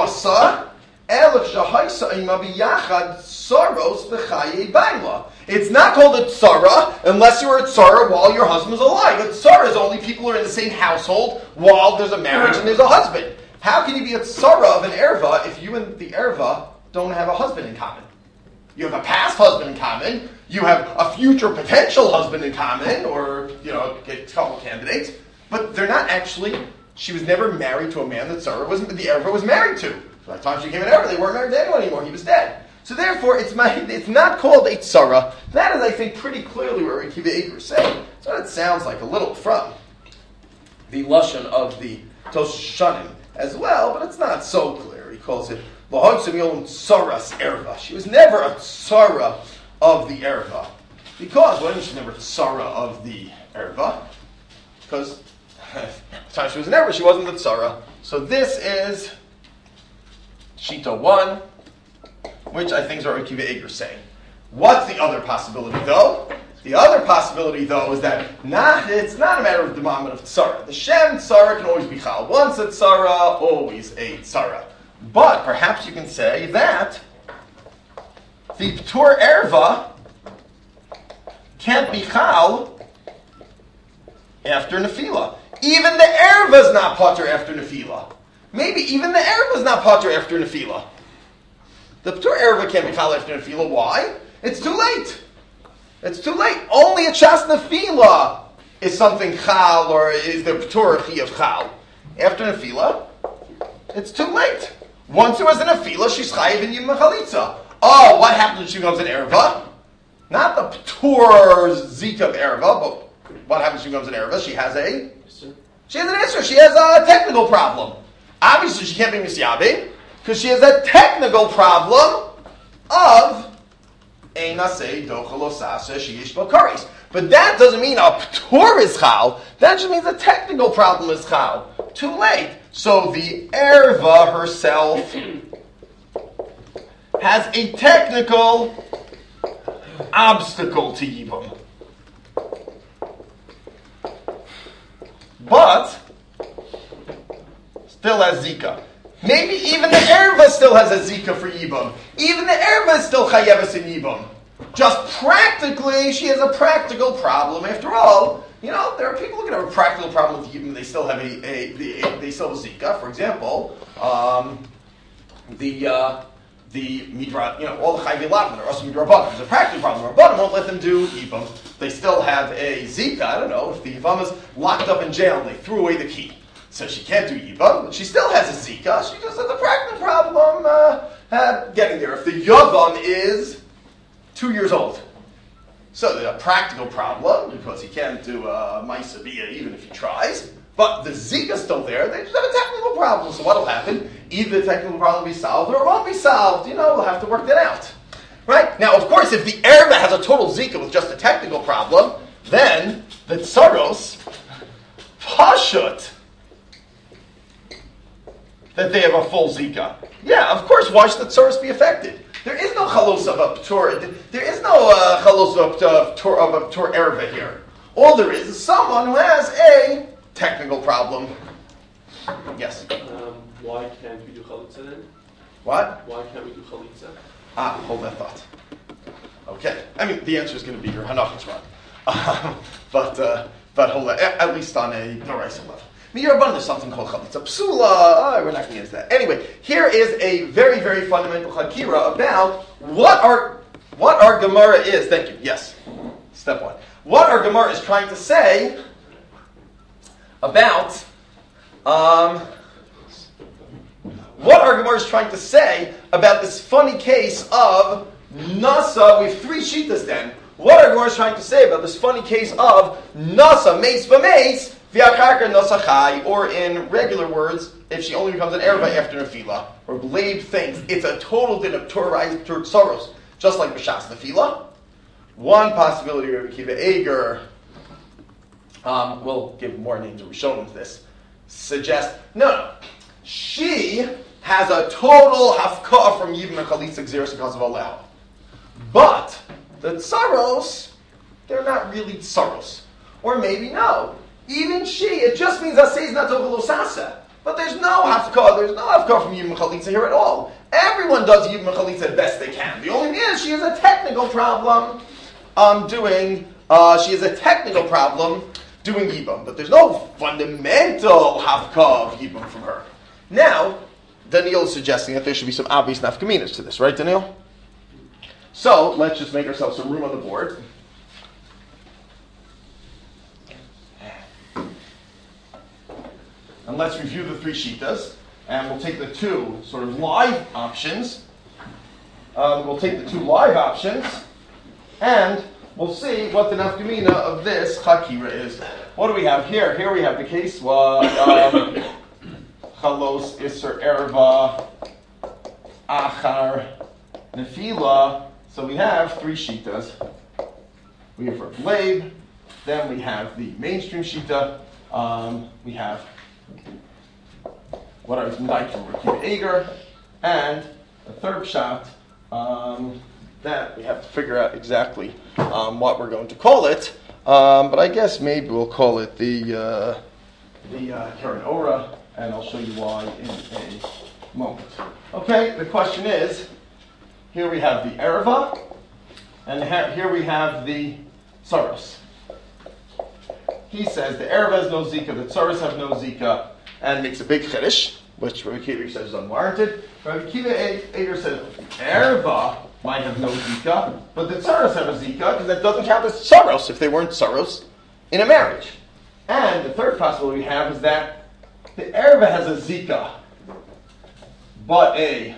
not called a tzara unless you were a tzara while your husband was alive. A tzara is only people who are in the same household while there's a marriage and there's a husband. How can you be a tzara of an erva if you and the erva don't have a husband in common? You have a past husband in common. You have a future potential husband in common, or, get a couple candidates. But they're not actually, she was never married to a man that the erva was married to. By the time she became an erva, they weren't married to anyone anymore. He was dead. So therefore, it's not called a tzara. That is, I think, pretty clearly what Rabbi Akiva Eger is saying. So it sounds like a little from the lashon of the Tosh Shanim as well, but it's not so clear. He calls it Tsaras erva. She was never a tzara of the erva. Because, why was she never a tzara of the erva? Because the time she was an erva, she wasn't the tzara. So this is Shita 1, which I think is what Rabbi Akiva Eger is saying. What's the other possibility, though? The other possibility, though, is that it's not a matter of the moment of tzara. The Shem tzara can always be chal. Once a tzara, always a tzara. But perhaps you can say that the P'tur erva can't be chal after nefila. Even the erva is not pater after nefila. Maybe even the erva is not pater after nefila. The P'tur erva can't be chal after nefila. Why? It's too late. It's too late. Only a chas nefila is something chal, or is the P'tur chi of chal. After nefila, it's too late. Once there was an nefila, she's chayiv in yim chalitza. Oh, what happens when she becomes an erva? Not the P'tur zika of erva, but what happens when she becomes an erva? She has an issur. She has a technical problem. Obviously, she can't be misyabe because she has a technical problem of einasei dochalosasa sheyish bakaris. But that doesn't mean a P'tur is chal. That just means a technical problem is chal. Too late. So the erva herself has a technical obstacle to yibum. But still has zika. Maybe even the erva still has a zika for yibum. Even the erva is still chayeves in yibum. Just practically, she has a practical problem. After all, there are people who can have a practical problem with yibum. They still have they still have a zika. For example, the midra, all the chayvei lavin are also midrabanan. There's a practical problem. Rabbanan won't let them do yibum. They still have a zika. I don't know if the yavam is locked up in jail and they threw away the key, so she can't do yibum. But she still has a zika. She just has a practical problem getting there. If the yavam is 2 years old. So there's a practical problem, because he can't do Maisa Bia even if he tries. But the Zika's still there, they just have a technical problem. So what'll happen? Either the technical problem will be solved or it won't be solved. We'll have to work that out. Right? Now, of course, if the erva has a total Zika with just a technical problem, then the Tsaros, Pashut, that they have a full Zika. Yeah, of course, why should the Tsaros be affected? There is no chalos of a P'tur. There is no chalos of a P'tur erva here. All there is someone who has a technical problem. Yes? Why can't we do chalitza then? What? Why can't we do chalitza? Hold that thought. Okay. I mean, the answer is going to be your Hanach's one. But hold that, at least on a Noraisa level. Mirabban, there's something called chalitza psula. We're not going to get into that. Anyway, here is a very, very fundamental chakira about what our Gemara is. Thank you. Yes. Step 1. What our Gemara is trying to say about what our Gemara is trying to say about this funny case of Nasa. We have 3 shitas then. What our Gemara is trying to say about this funny case of Nasa, mace v'mace, v'akarka Nasa chai, or in regular words, if she only becomes an erva after nefila, or blade things, it's a total din of Torah Tsaros, just like b'shas nefila. One possibility, Rabbi Akiva Eger we'll give more names of Rishonim to this, suggest, no, she has a total hafka'ah from Yibam and Chalitza Gzeres because of Aleha. But the tsaros, they're not really tsaros. Or maybe no. Even she, it just means Aseh is not Tovel Osasa. But there's no hafka'ah from Yibam and Chalitza here at all. Everyone does Yibam and Chalitza the best they can. The only thing is she has a technical problem doing Yibam. But there's no fundamental hafka'ah of Yibam from her. Now, Daniel is suggesting that there should be some obvious nafkaminas to this, right, Daniel? So, let's just make ourselves some room on the board. And let's review the three shitas. And we'll take the two sort of live options. And we'll see what the nafkamina of this chakira is. What do we have here? Here we have the case Chalos Isser Erva Achar Nefila. So we have three shitas. We have Rav Leib, then we have the mainstream shita. We have what I was like from Rav Kiva Eger, and the third shot that we have to figure out exactly what we're going to call it. But I guess maybe we'll call it the Karen Ora. And I'll show you why in a moment. Okay, the question is, here we have the Erva, and here we have the Tsaros. He says the Erva has no Zika, the Tsaros have no Zika, and makes a big Chiddush, which Rabbi Kiva says is unwarranted. Rabbi Kiva Eger says Erva might have no Zika, but the Tsaros have a Zika, because that doesn't count as Tsaros if they weren't Tsaros in a marriage. And the third possibility we have is that the Erva has a Zika, but a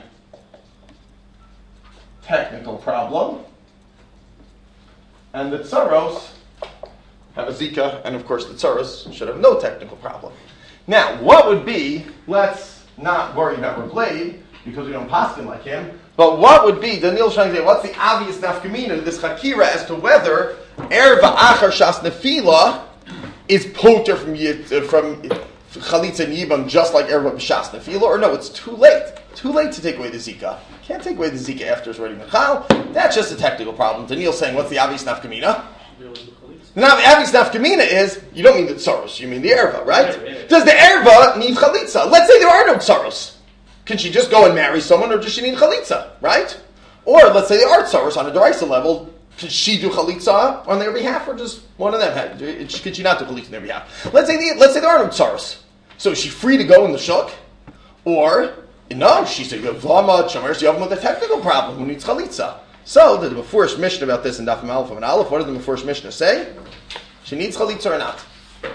technical problem. And the Tsaros have a Zika, and of course the Tsaros should have no technical problem. Now, what would be, let's not worry about Rav Leib, because we don't paskin like him, but what would be, Daniel's trying to say, what's the obvious nafkamina of this chakira as to whether Erva Achar Shas Nefila is poter from Chalitza and Yibam just like Erva B'Shas Nefila, or no, it's too late. Too late to take away the Zika. Can't take away the Zika after it's already Mechal. That's just a technical problem. Daniel's saying, what's the obvious nafkamina? Now, the obvious nafkamina is, you don't mean the Tsaros, you mean the Erva, right? Yeah. Does the Erva need Chalitza? Let's say there are no Tsaros. Can she just go and marry someone, or does she need Chalitza, right? Or, let's say there are Tsaros on a Deraisa level. Can she do Chalitza on their behalf, or just one of them? Can she not do Chalitza on their behalf? Let's say there are no Tsaros. So is she free to go in the shuk? Or, no, she's a Yavama, Chamers Yavama with a technical problem who needs Chalitza. So, the Mefurish Mishnah about this in Dafim Aleph and Aleph, what does the Mefurish Mishnah say? She needs Chalitza or not?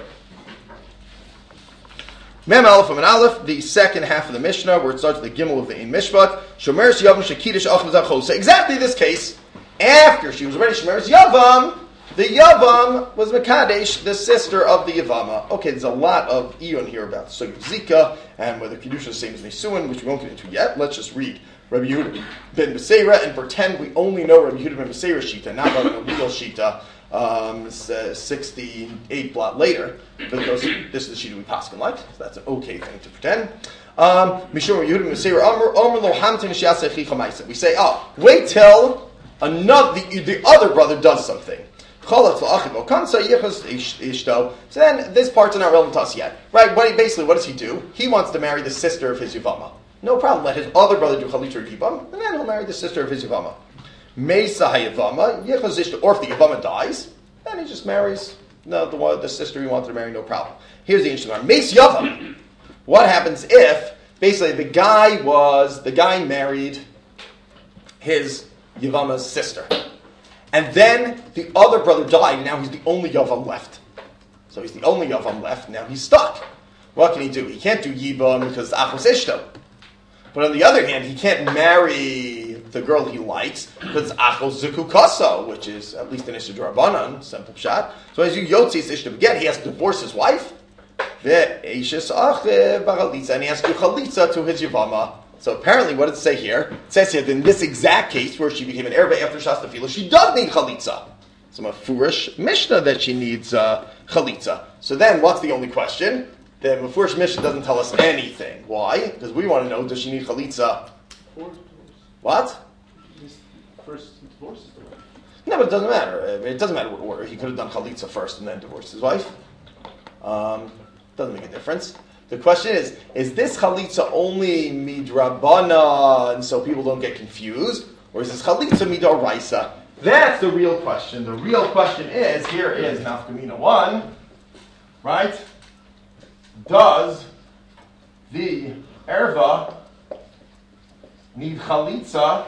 Mem Aleph and Aleph, the second half of the Mishnah, where it starts with the Gimel of the Ein Mishpat, Chamers Yavam Shekidish Achmaz Achos. Exactly this case, after she was already Chamers Yavam, the Yavam was Mekadesh, the sister of the Yavama. Okay, there's a lot of Eon here about the Sugya Zika, and whether Kedusha is the same as Nesuin, which we won't get into yet. Let's just read Rabbi Yehuda ben Beseira and pretend we only know Rabbi Yehuda ben Beseira's Shita, not Rabbi Nobel Shita, 68 blot later, because this is the Shita we paskin like, so that's an okay thing to pretend. Mishum Rabbi Yehuda ben Beseira, Omer lo hamtin sheyaseh chicha ma'aseh. We say, wait till the other brother does something. So then, this part's not relevant to us yet. Right? What does he do? He wants to marry the sister of his Yavama. No problem. Let his other brother do Chalitza or Yibam, and then he'll marry the sister of his Yavama. Mesa HaYavama, or if the Yavama dies, then he just marries the sister he wanted to marry, no problem. Here's the interesting one. Mes Yavam. What happens if, basically, the guy married his Yavama's sister. And then the other brother died, and now he's the only Yavam left. So he's the only Yavam left, now he's stuck. What can he do? He can't do Yibam because it's Achos Ishto. But on the other hand, he can't marry the girl he likes because it's Achos Zukukasa, which is at least an Ishto D'Rabbanan, simple shot. So as you Yotzis Ishto again, he has to divorce his wife. And he has to do Chalitza to his Yavama. So apparently, what does it say here? It says here that in this exact case, where she became an Erva after Shas Nefila, she does need Chalitza. It's a mafurish Mishnah that she needs chalitza. So then, what's the only question? The mafurish Mishnah doesn't tell us anything. Why? Because we want to know, does she need chalitza? What? First divorce is the way. No, but it doesn't matter. It doesn't matter what order. He could have done chalitza first and then divorced his wife. Doesn't make a difference. The question is this chalitza only midrabana, and so people don't get confused, or is this chalitza midoraisa? That's the real question. The real question is, here is nafkamina 1, right? Does the erva need chalitza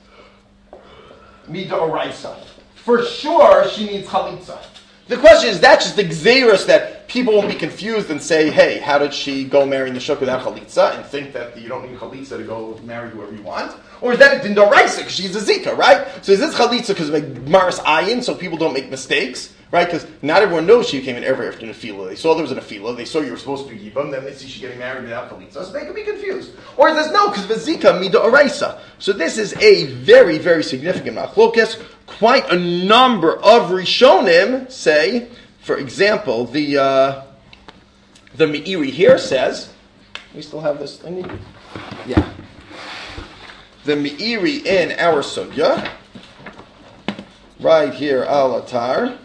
midoraisa? For sure, she needs chalitza. The question is, that's just the gzeiros that people won't be confused and say, hey, how did she go marry in the shuk without chalitza, and think that you don't need chalitza to go marry whoever you want? Or is that a dindoraisa, because she's a zika, right? So is this chalitza because of maris ayin, so people don't make mistakes, right? Because not everyone knows she came in every after nefila. They saw there was a nefila, they saw you were supposed to be yibam, then they see she getting married without chalitza, so they can be confused. Or is this no, because of a zika midoraisa. So this is a very, very significant machlokes. Quite a number of Rishonim say, for example, the Meiri here says, we still have this thing? Yeah. The Meiri in our Sugya, right here, Al Atar,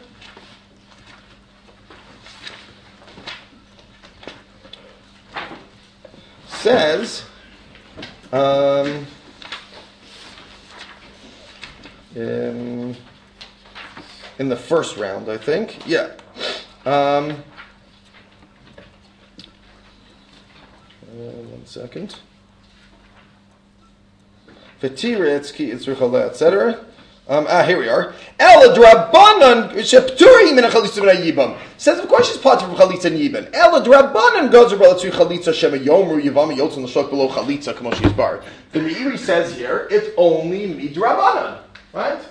says, in the first round, I think. Yeah. One second. V'tiretzki itzruchala, etc. Here we are. El drabanan shepturim min chalitza min yibam. Says of course she's part of chalitza and yibam. El drabanan goes about to chalitza shema yomru yivam yotzon l'shok below chalitza kamo she's bar. The Meiri says here it's only midrabanan, right?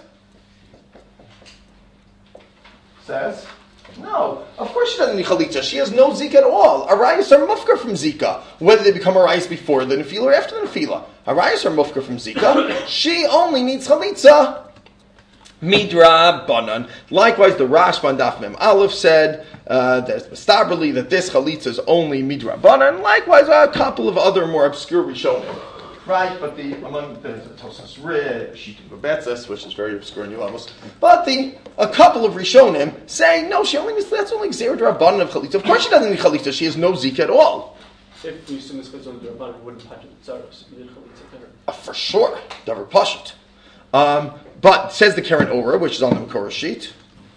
Says no. Of course she doesn't need chalitza. She has no zika at all. Arayos are mufka from zika, whether they become arayos before the nefila or after the nefila. Arayos are mufka from zika. She only needs chalitza. Midra banan. Likewise, the Rashban Daf Mem Aleph said that stabrally that this chalitza is only midra banan. Likewise, a couple of other more obscure rishonim, right? But among the Tosas Rid, Shitin Bebetzes, which is very obscure in Yulamos, but a couple of rishonim say no, she only needs that's only zera drabanan of chalitza. Of course, she doesn't need chalitza. She has no zika at all. If we assume this goes on the drabanan, we wouldn't touch it. Tzaros, we did chalitza. For sure, davar pashut. But says the Karen Ora, which is on the Makorah sheet,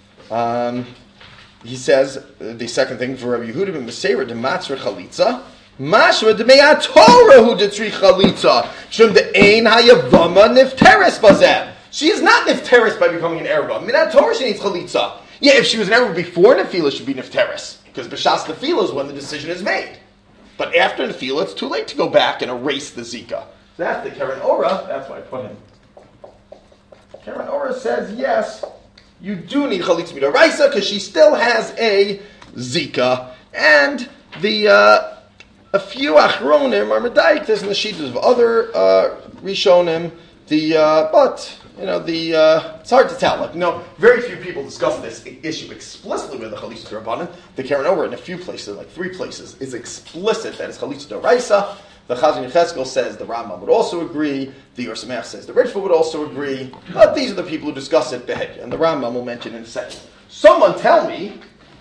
he says the second thing for Rabbi Yehuda ben Meseira de Matzra Chalitza, Mashma de Me'at Torah hu detri Chalitza, Shem de Ein Hayavama Nifteres Bazem. She is not Nifteres by becoming an Erva. Me'at Torah she needs Chalitza. Yeah, if she was an Erva before Nefila, she'd be Nifteres, because B'shas Nefila is when the decision is made. But after Nefila, it's too late to go back and erase the Zika. So that's the Karen Ora. That's why I put him. Karen Ora says, yes, you do need Chalitza Midoraisa because she still has a Zika. And a few Achronim are Medayik, there's in the sheets of other Rishonim, it's hard to tell. Very few people discuss this issue explicitly with the Chalitza Rabbanan. The Karen Ora in a few places, like 3 places, is explicit that it's Chalitza Midoraisa. The Chazon Yechezkel says the Rambam would also agree. The Yor Samech says the Ritva would also agree. But these are the people who discuss it behedya, and the Rambam will mention in a second. Someone tell me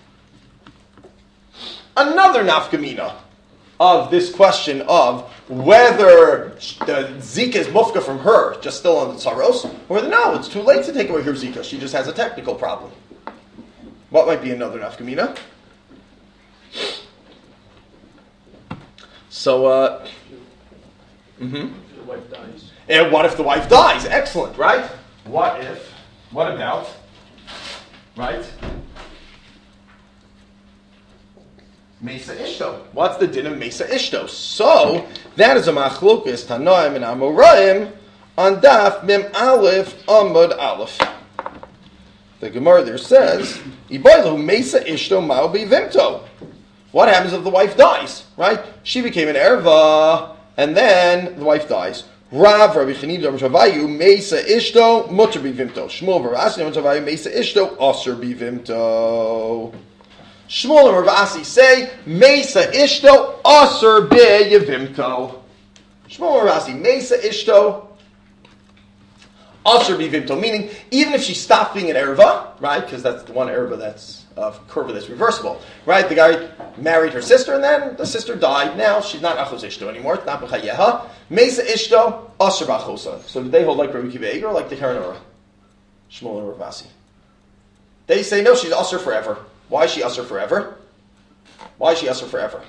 another nafkamina of this question of whether the Zika is mufka from her, just still on the tzaros, or whether no, it's too late to take away her Zika. She just has a technical problem. What might be another nafkamina? So, If the wife dies. And what if the wife dies? Excellent, right? What about, right? Mesa Ishto. What's the din of Mesa Ishto? So, that is a machlokas Tanoim and Amoraim on Daf Mem Aleph Amud Aleph. The Gemara there says, Iboilu Mesa Ishto Mao Vimto. What happens if the wife dies, right? She became an erva, and then the wife dies. Rav, Rabbi Chanina, Rabbi Shavayu, Mesa Ishto, Mutter Bivimto. Shmuel, Rabbi Asi, Rabbi Shavayu, Mesa Ishto, Aser Bivimto. Shmuel and Rav Asi say, Mesa Ishto, Aser Bivimto. Shmuel and Rav Asi, Mesa Ishto, Aser Bivimto. Meaning, even if she stopped being an Erva, right, because that's the one Erva that's of curva that's reversible, right? The guy married her sister, and then the sister died. Now she's not achos ishto anymore. It's not b'chayeha. Mesa ishto asher b'achosa. So did they hold like Rabbi Akiva Eiger or like the Karanora? Shmuel and Rav Asi. They say no, she's asher forever. Why is she asher forever? Why is she asher forever?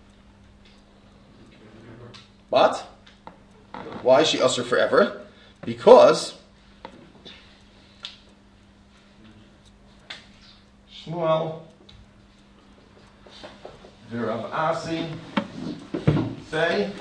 What? Why is she asher forever? Because Shmuel, Rav Asi say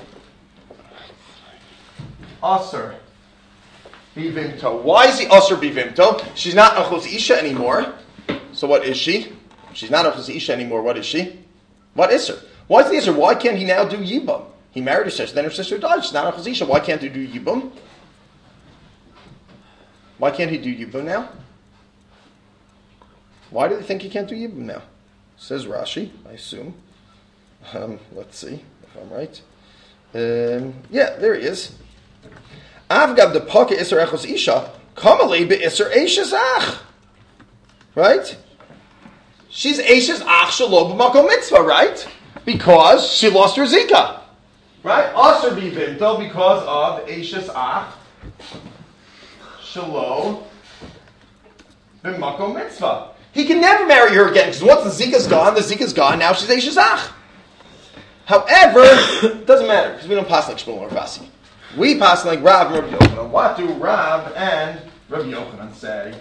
Aser Bivimto. Why is he Aser Bivimto? She's not Achos Isha anymore. So what is she? She's not Achos Isha anymore. What is she? What is her? Why is the Isha? Why can't he now do Yibam? He married her sister, then her sister died. She's not Achos Isha. Why can't he do Yibam? Why can't he do Yibam now? Why do they think he can't do Yibum now? Says Rashi, I assume. Let's see if I'm right. Yeah, there he is. Avgav de Paka Isser Echos Isha, Kamalei be Isser Eishes Ach. Right? She's Eishes Ach Shalom B'Makom Mitzvah, right? Because she lost her Zika. Right? Aser Bivimto because of Eishes Ach Shalom B'Makom Mitzvah. He can never marry her again because once the Zika's gone, now she's Eishes Ach. However, it doesn't matter because we don't pass like Shmuel or Rav Asi. We pass like Rav and Rabbi Yochanan. What do Rav and Rabbi Yochanan say?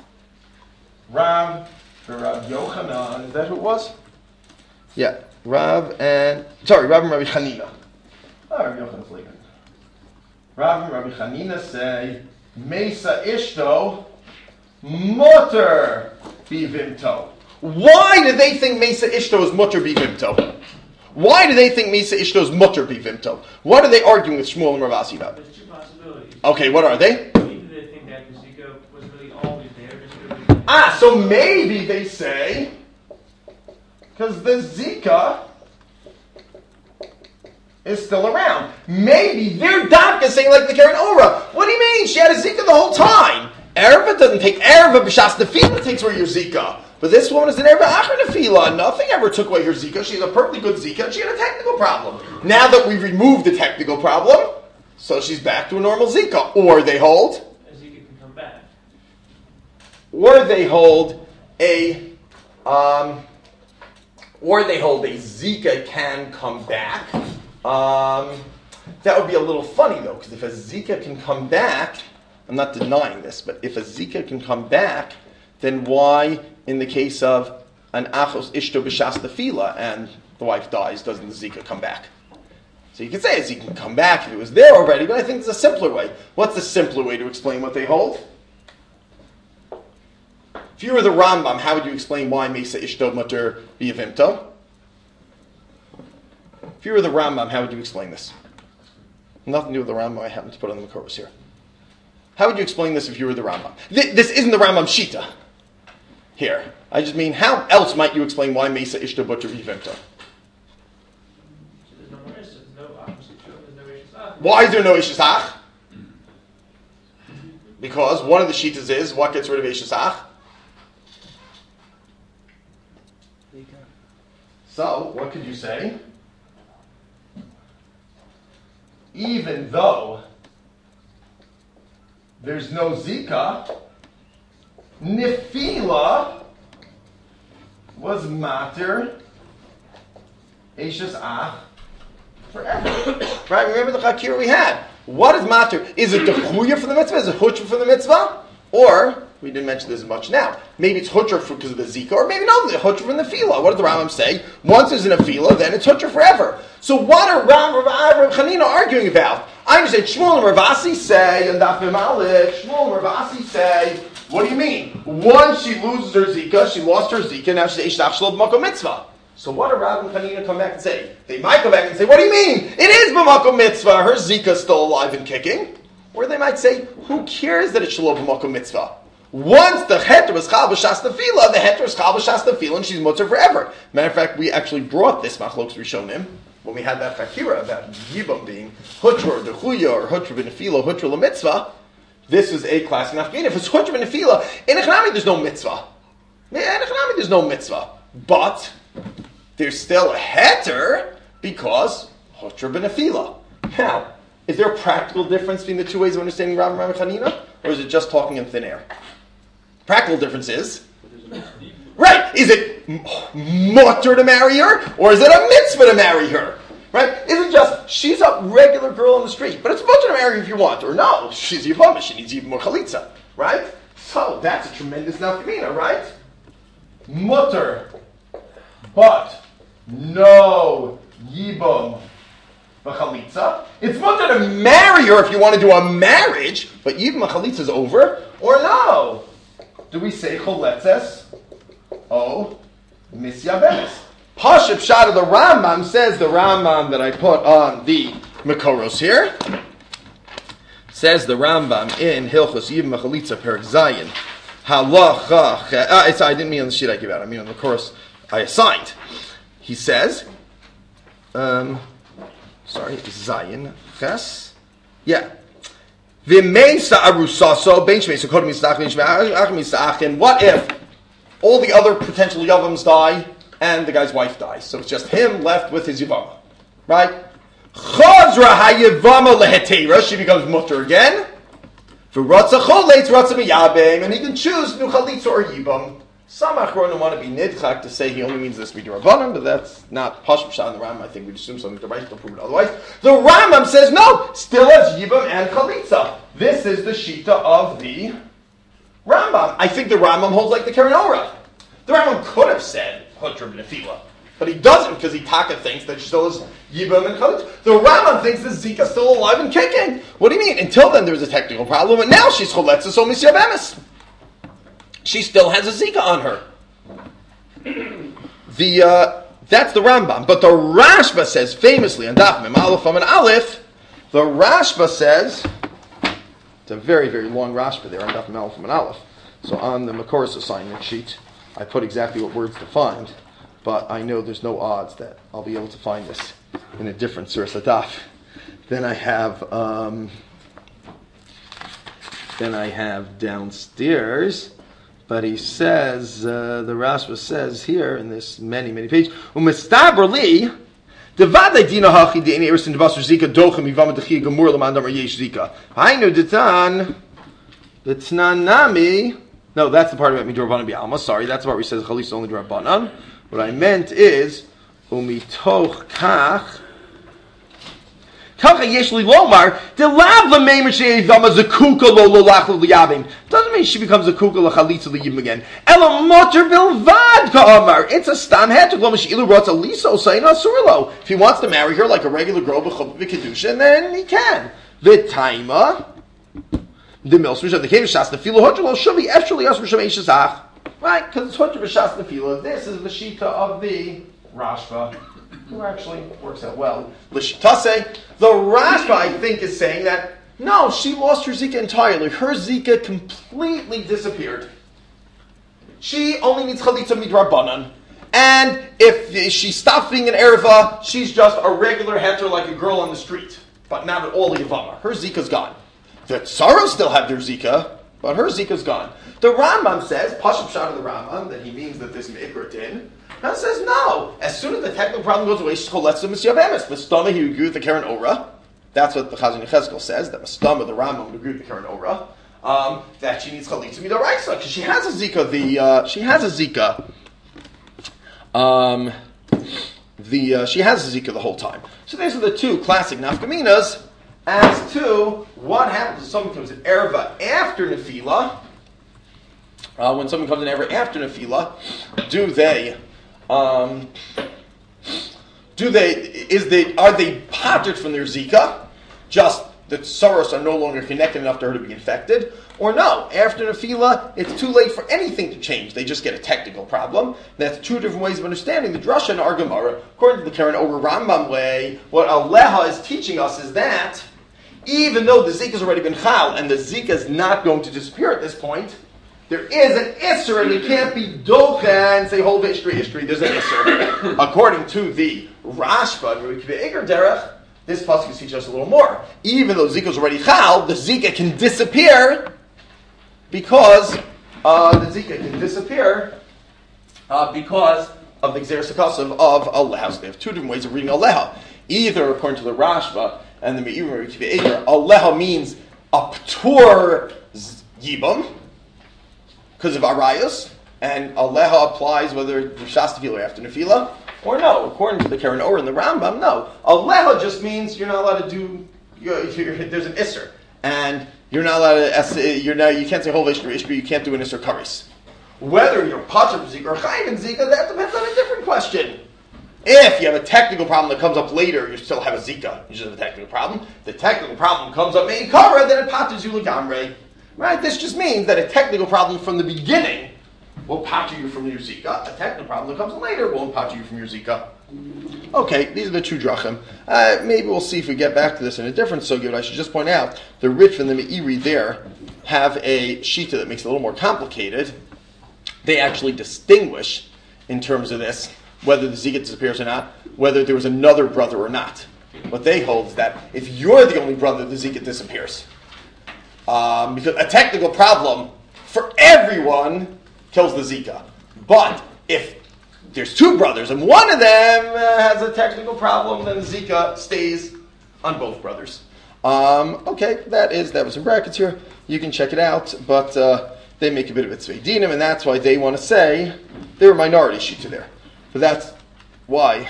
Rav and Rabbi Yochanan, is that who it was? Yeah, Rav and Rabbi Chanina. Oh, Rabbi Yochanan's leaving. Rav and Rabbi Chanina say, Mesa Ishto, Mutter Bivimto. Why do they think Mesa Ishto is Mutter Bivimto? Why do they think Mesa Ishto is Mutter Bivimto? What are they arguing with Shmuel and Rav Asi about? There's two possibilities. Okay, what are they? Either they think that the Zika was really always there. So maybe they say, because the Zika is still around. Maybe their doctor is saying like the Karen Ora. What do you mean? She had a Zika the whole time. Erva doesn't take Erva, B'shas Nefila takes away your Zika. But this woman is an Erva Achar Nefila. Nothing ever took away her Zika. She has a perfectly good Zika and she had a technical problem. Now that we've removed the technical problem, so she's back to a normal Zika. Or they hold A Zika can come back. or they hold a Zika can come back. That would be a little funny though, because if a Zika can come back, I'm not denying this, but if a Zika can come back, then why, in the case of an Achos Ishto B'Shas Tefila and the wife dies, doesn't the Zika come back? So you could say a Zika can come back if it was there already, but I think there's a simpler way. What's the simpler way to explain what they hold? If you were the Rambam, how would you explain why Mesa Ishto Mutter B'Yavimto? If you were the Rambam, how would you explain this? Nothing to do with the Rambam, I happen to put on the Makoros here. How would you explain this if you were the Rambam? This isn't the Rambam Shita here. I just mean, how else might you explain why Mesa Ishto Mutter B'Yavimto? So there's no more Isha, there's no opposite show, there's no Isha Sach. Why is there no Ishesach? Because one of the Shitas is, what gets rid of Ishesach? So, what could you say? Even though there's no Zika, Nefila was mater Eishes Ach forever. Right? Remember the Chakir we had. What is mater? Is it the Chuya for the mitzvah? Is it Hutra for the mitzvah? Or, we didn't mention this much now, maybe it's Hutra because of the Zika, or maybe not, the Hutra from the Fila. What does the Rambam say? Once there's an Afila, then it's Hutra forever. So what are Rav and Chanina arguing about? I understand Shmuel and Rav Asi say, and Daf Malik, Shmuel and Rav Asi say, what do you mean? Once she loses her Zika, she lost her Zika, now she's Eishtach Shalom B'Makom Mitzvah. So what do Rav and Chanina come back and say? They might go back and say, what do you mean? It is b'makom mitzvah. Her zika is still alive and kicking. Or they might say, who cares that it's shalom b'makom mitzvah? Once the heter was chal b'shas tefila, the heter is chal b'shas tefila, and she's mutter forever. Matter of fact, we actually brought this machlokes rishonim when we had that fakira about yibam being hutra or dechuya or hutra b'nefila, hutra l'mitzvah. This is a classic nafkamina. If it's hutra b'nefila, in echanami there's no mitzvah. In echanami there's no mitzvah. But there's still a heter because hutra b'nefila. Now, is there a practical difference between the two ways of understanding Rav and Rav Chanina? Or is it just talking in thin air? Practical difference is, right, is it mutter to marry her, or is it a mitzvah to marry her? Right? Is it just, she's a regular girl on the street, but it's mutter to marry if you want, or no, she's yibama, she needs even more chalitza, right? So, that's a tremendous nafkamina, right? Mutter, but no yibam chalitza. It's mutter to marry her if you want to do a marriage, but yibam chalitza is over, or no? Do we say choletzes? Oh, misyabenes. Pashib Shad of the Rambam says, the Rambam that I put on the Mekoros here, says the Rambam in Hilchos Yibam Chalitza Perek Zayin, Halacha, I didn't mean on the sheet I gave out, I mean on the Mekoros I assigned. He says, Zayin, Ches, yeah. What if all the other potential Yavams die and the guy's wife dies? So it's just him left with his Yavama. Right? She becomes mutter again. And he can choose Nuchalitza or Yibam. Some Achronim want to be nidchak to say he only means this Rabbanan, but that's not Pashim Shah in the Rambam. I think we assume something to write to prove it otherwise. The Rambam says no, still has Yibam and Chalitza. This is the Shita of the Rambam. I think the Rambam holds like the Keren Orah. The Rambam could have said Hutra b'Nefila, but he doesn't because he taka thinks that she still has Yibam and Chalitza. The Rambam thinks the Zika is still alive and kicking. What do you mean? Until then there was a technical problem, but now she's Choletza, so Misya Bemis. She still has a Zika on her. That's the Rambam. But the Rashba says famously on Daf Mem Aleph and Aleph, the Rashba says, it's a very, very long Rashba there on Daf Mem Aleph and Aleph. So on the Makoros assignment sheet, I put exactly what words to find, but I know there's no odds that I'll be able to find this in a different Suras Hadaf. Then I have downstairs. But he says, the Rashba says here in this many, many pages, Umistaberli, Devadai Dina Hachi de Eni Ersin Devasur Zika Dochem Yivama Dechi Gemur Lamandam Yesh Zika. Hainu Detan, the Tnanami. No, that's the part about Midorbanan Bialma. Sorry, that's the part where he says Chalis only Drabanan. What I meant is Umitoch Kach. Doesn't mean she becomes a kuka l'chalitza l'yibim again. It's a stam heter. If he wants to marry her like a regular girl b'kedushin, then he can. The taima, the milsrish of the cave shas nefila hodrelo should be actually us r'shem eishazach, right? Because it's hodr b'shas nefila. This is the shita of the Rashba, who actually works out well. L'shitase, the Rashba, I think, is saying that, no, she lost her Zika entirely. Her Zika completely disappeared. She only needs Chalitza Midrabanan. And if she stops being an Erva, she's just a regular heter like a girl on the street. But not at all a Yavama. Her Zika's gone. The Tsaros still have their Zika, but her Zika's gone. The Rambam says, Pashab Shad of the Rambam, that he means that this Meikra din, and says no. As soon as the technical problem goes away, she's choletzah misyabemis. Mastama, he would agree with the Keren Orah. That's what the Chazon Yechezkel says, that Mastama, the Rambam, would agree with the Keren Orah. That she needs chalitza midaraisa, because she has a Zika. She has a Zika. She has a Zika the whole time. So these are the two classic nafkaminas as to what happens if someone comes in Erva after Nefila. When someone comes in Erva after Nefila, are they pottered from their Zika, just the tsaros are no longer connected enough to her to be infected, or no, after nefila, it's too late for anything to change. They just get a technical problem. That's two different ways of understanding the drasha and our Gemara. According to the Karen over Rambam way, what Aleha is teaching us is that even though the Zika has already been chal and the Zika is not going to disappear at this point, there is an isser, and it can't be docha and say whole history. There's an isser. According to the Rashba, Derech, this pasuk is teaching us a little more. Even though Zika is already chal, the Zika can disappear because because of the Gzeres HaKasav of Aleha. So they have two different ways of reading Aleha. Either according to the Rashba and the Me'ir Aleha means a ptur yibam because of arayos, and Aleha applies whether Shas Tefillah or after Nefila, or no. According to the Karen Or and the Rambam, no. Aleha just means you're not allowed to do. There's an isser, and you're not allowed to. You can't say whole Ishri. You can't do an isser karis. Whether you're patur Zika or chayiv in Zika, that depends on a different question. If you have a technical problem that comes up later, you still have a Zika. You just have a technical problem. The technical problem comes up me'ikara, then it paters you legamrei. Right? This just means that a technical problem from the beginning will pater you from your Zika. A technical problem that comes later won't pater you from your Zika. Okay, these are the two drachim. Maybe we'll see if we get back to this in a different sugya, but I should just point out, the Ritva and the Me'iri there have a shita that makes it a little more complicated. They actually distinguish, in terms of this, whether the Zika disappears or not, whether there was another brother or not. What they hold is that if you're the only brother, the Zika disappears. Because a technical problem for everyone kills the Zika. But if there's two brothers and one of them has a technical problem, then the Zika stays on both brothers. Okay, that was in brackets here. You can check it out, but they make a bit of a tzvei dinim, and that's why they want to say they're a minority shita there. But that's why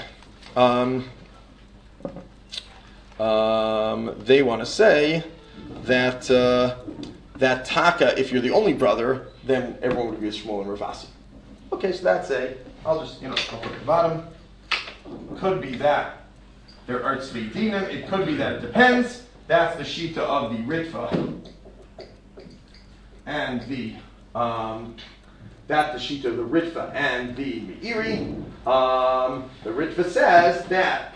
they want to say that that taka, if you're the only brother, then everyone would agree with Shmuel and Ravasi. Okay, so that's I'll put it at the bottom. Could be that there are tzvei dinim. It could be that it depends. That's the shita of the Ritva and the that's the shita of the Ritva and the Me'iri. The Ritva says that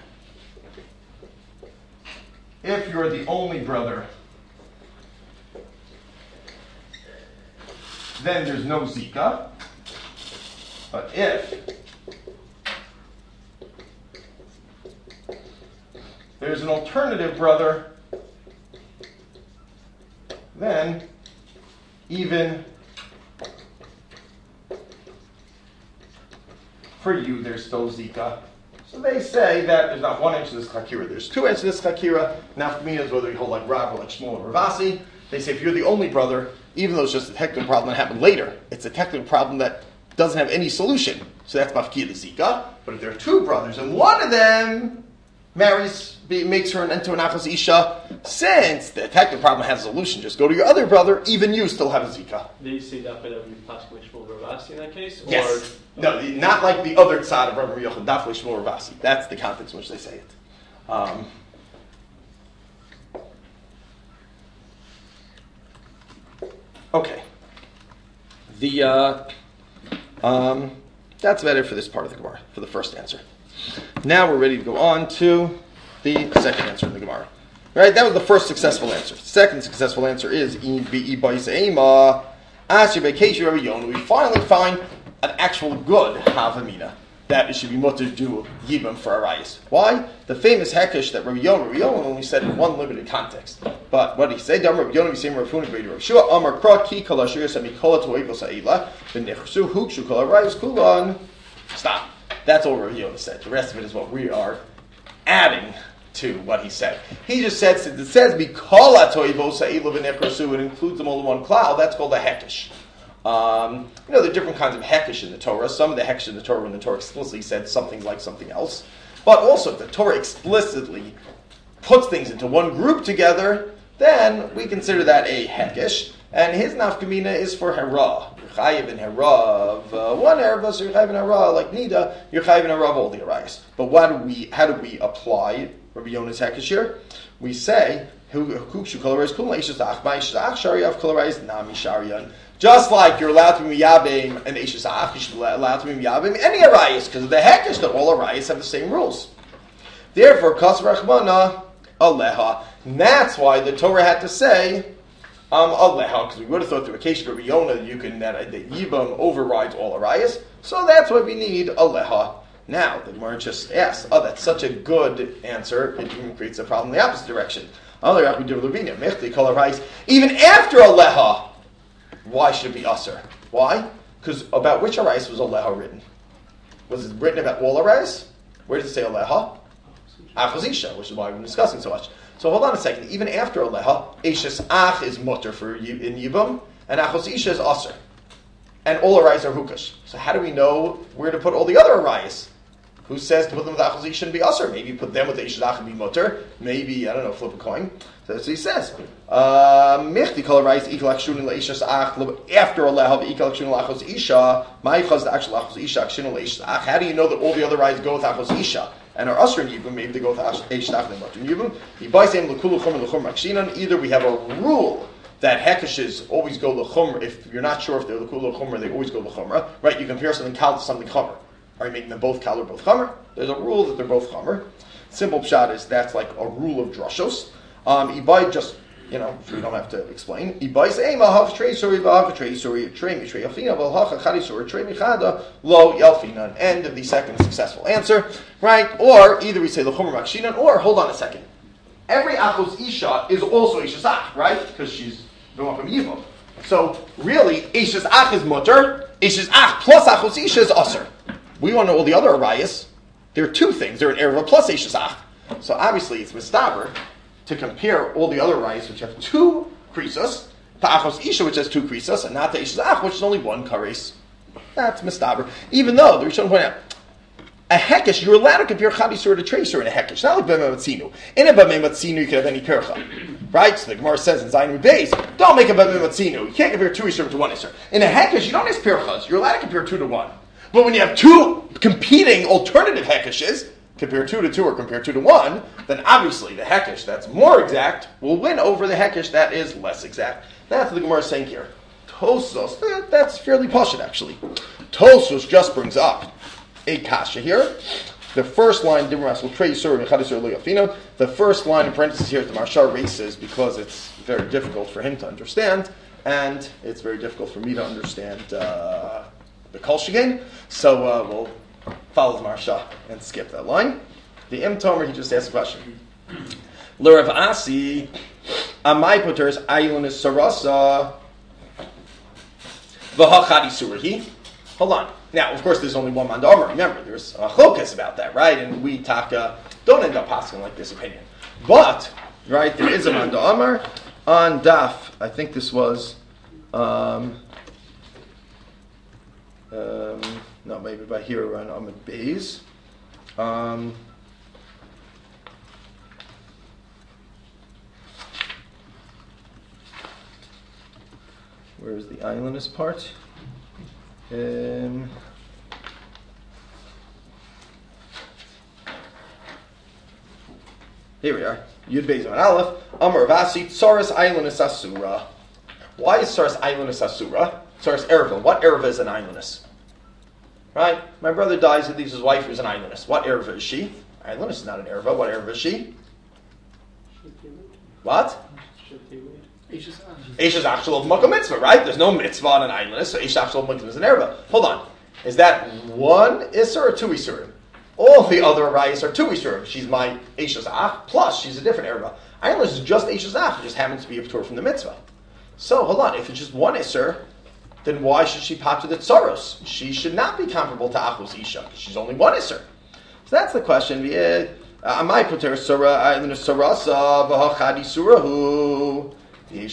if you're the only brother, then there's no Zika. But if there's an alternative brother, then even for you there's still Zika. So they say that there's not one inch of this chakira, there's two inches of this chakira. Nafkamina, whether you hold like Rav or like Shmuel or Ravasi, they say if you're the only brother, even though it's just a technical problem that happened later, it's a technical problem that doesn't have any solution. So that's mafkia the Zika. But if there are two brothers and one of them makes her into an achos isha, since the technical problem has a solution, just go to your other brother, even you still have a Zika. Do you see that bit of Pascal Shmuel Ravasi in that case? Yes. No, not like the other side of Rabbi Yochanan, Dafli Shmuel Ravasi. That's the context in which they say it. Okay. That's about it for this part of the Gemara, for the first answer. Now we're ready to go on to the second answer in the Gemara. Right? That was the first successful answer. The second successful answer is we finally find an actual good Havamina that it should be mutter to do Yibam for Arayis. Why? The famous Hekesh that Rabbi Yonah only said in one limited context. But what did he say? Rabbi Yonah same Rav Huna Rabbi Shua Amar Kra Ki Kol Asher Yasami Kol Toevos Ha'ila V'Nechsu Hukshu Kol Arayis Kulan. Stop. That's all Rabbi Yonah said. The rest of it is what we are adding to what he said. He just said, since it says Mikol Toevos Ha'ila V'Nechsu, it includes them all in one cloud. That's called a Hekesh. There are different kinds of hekesh in the Torah. Some of the hekesh in the Torah, when the Torah explicitly said something like something else. But also, if the Torah explicitly puts things into one group together, then we consider that a hekesh. And his nafkamina is for hera. You're chayiv in hera of one erva, so you're chayiv in hera like nida. You're chayiv in hera of all the arayos. But how do we apply Rabbi Yonah's hekesh here? we say, just like you're allowed to be miyabim and Eishes Ach, you should be allowed to be miyabim any arayis, because of the hekesh that all arayis have the same rules. Therefore, Kas Rachmana Aleha. And that's why the Torah had to say Aleha, because we would have thought through a case of Yonah that Yibam overrides all arayis. So that's why we need Aleha. Now, the Gemara just asks, that's such a good answer, it even creates a problem in the opposite direction. Even after Aleha, why should it be Aser? Why? Because about which arayis was Aleha written? Was it written about all arayis? Where does it say Aleha? Achos Isha, which is why we've been discussing so much. So hold on a second. Even after Aleha, Eishes Ach is mutter for in Yibam, and Achos Isha is Aser. And all arayis are Hukash. So how do we know where to put all the other arayis? Who says to put them with Achos Isha and be Aser? Maybe put them with Eishes Ach and be mutter. Maybe, I don't know, flip a coin. So that's what he says. Mechti kol arayis ikal akshunin le'Eishes Ach after Aleha ikal akshunin le'Achos Isha. Ma'yichaz the actual Achos Isha akshunin le'Eishes Ach. How do you know that all the other arayis go with Achos Isha? And our Asr in Yibum, maybe they go with Eishes Ach and mutter in Yibum. Either we have a rule that hekeshes always go l'chumra. If you're not sure if they're l'kul l'chumra, they always go l'chumra. Right? You compare something kal to something chamer. Are you making them both kal or both chamer? There's a rule that they're both chamer. Simple pshat is that's like a rule of drashos. Ibai just, so you don't have to explain. Ibai say mahav trei suri v'hav trei suri trei mitrei yalfina v'alhacha chadi suri trei michada lo yalfina. End of the second successful answer. Right? Or either we say l'chumra makshinan, or hold on a second. Every Achos Isha is also Eishes Ach, right? Because she's the one from Yibam. So really, Eishes Ach is mutter. Eishes Ach plus Achos Isha is Aser. We want to know all the other arayas. There are two things. They're an Erva plus Eishes Ach. So obviously it's mistaber to compare all the other arayas which have two krisos to Achos Isha which has two krisos, and not to Eishes Ach which is only one kares. That's mistaber. Even though the Rishon point out, a hekesh, you're allowed to compare chadisur to treisur in a hekesh. Not like b'mematzinu. In a b'mematzinu, you can have any percha. Right? So the Gemara says in Zayin Beis, don't make a b'mematzinu. You can't compare two isur to one isur. In a hekesh, you don't have perchas. You're allowed to compare 2 to 1. But when you have two competing alternative hekeshes, compare 2 to 2 or compare 2 to 1, then obviously the hekesh that's more exact will win over the hekesh that is less exact. That's what the Gemara is saying here. Tosos, that's fairly pashut actually. Tosos just brings up a kasha here. The first line, the first line in parentheses here, the Marshal races because it's very difficult for him to understand, and it's very difficult for me to understand the Kol Shigin. So we'll follow the Marshal and skip that line. The Im Tomer, he just asked a question. L'Rav Asi, Amai Poters Ayunis Sarasa V'Hachadi Surahi. Hold on. Now, of course, there's only one man d'amar. Remember, there's a chokas about that, right? And we don't end up passing like this opinion. But, right, there is a man d'amar on Daf. I think this was, maybe by here around Amud Beis. Where's the islandist part? Here we are. Yud Beis on Aleph. Amar Vasi Tsaras Islandus Asura. Why is Tsaras Islandus Asura? Tsaras Erva. What Erva is an islandus? Right? My brother dies and leaves his wife who's an islandus. What Erva is she? Islandus is not an Erva. What Erva is she? What? Eishes Achshel of Makom Mitzvah, right? There's no mitzvah on an islandus, so Eishes Achshel of Makom is an Erva. Hold on. Is that one Isser or 2 Isurim? All the other arayas are 2 Isurim. She's my Eishes Ach, plus she's a different Erva. Islandus is just Eishes Ach. It just happens to be a P'tur from the mitzvah. So, hold on. If it's just one Isser, then why should she pop to the Tsaros? She should not be comparable to Achos Isha. She's only one Isser. So that's the question. Amai Poter Sarah Islandus Sarasa V'Hachadi Surahu. It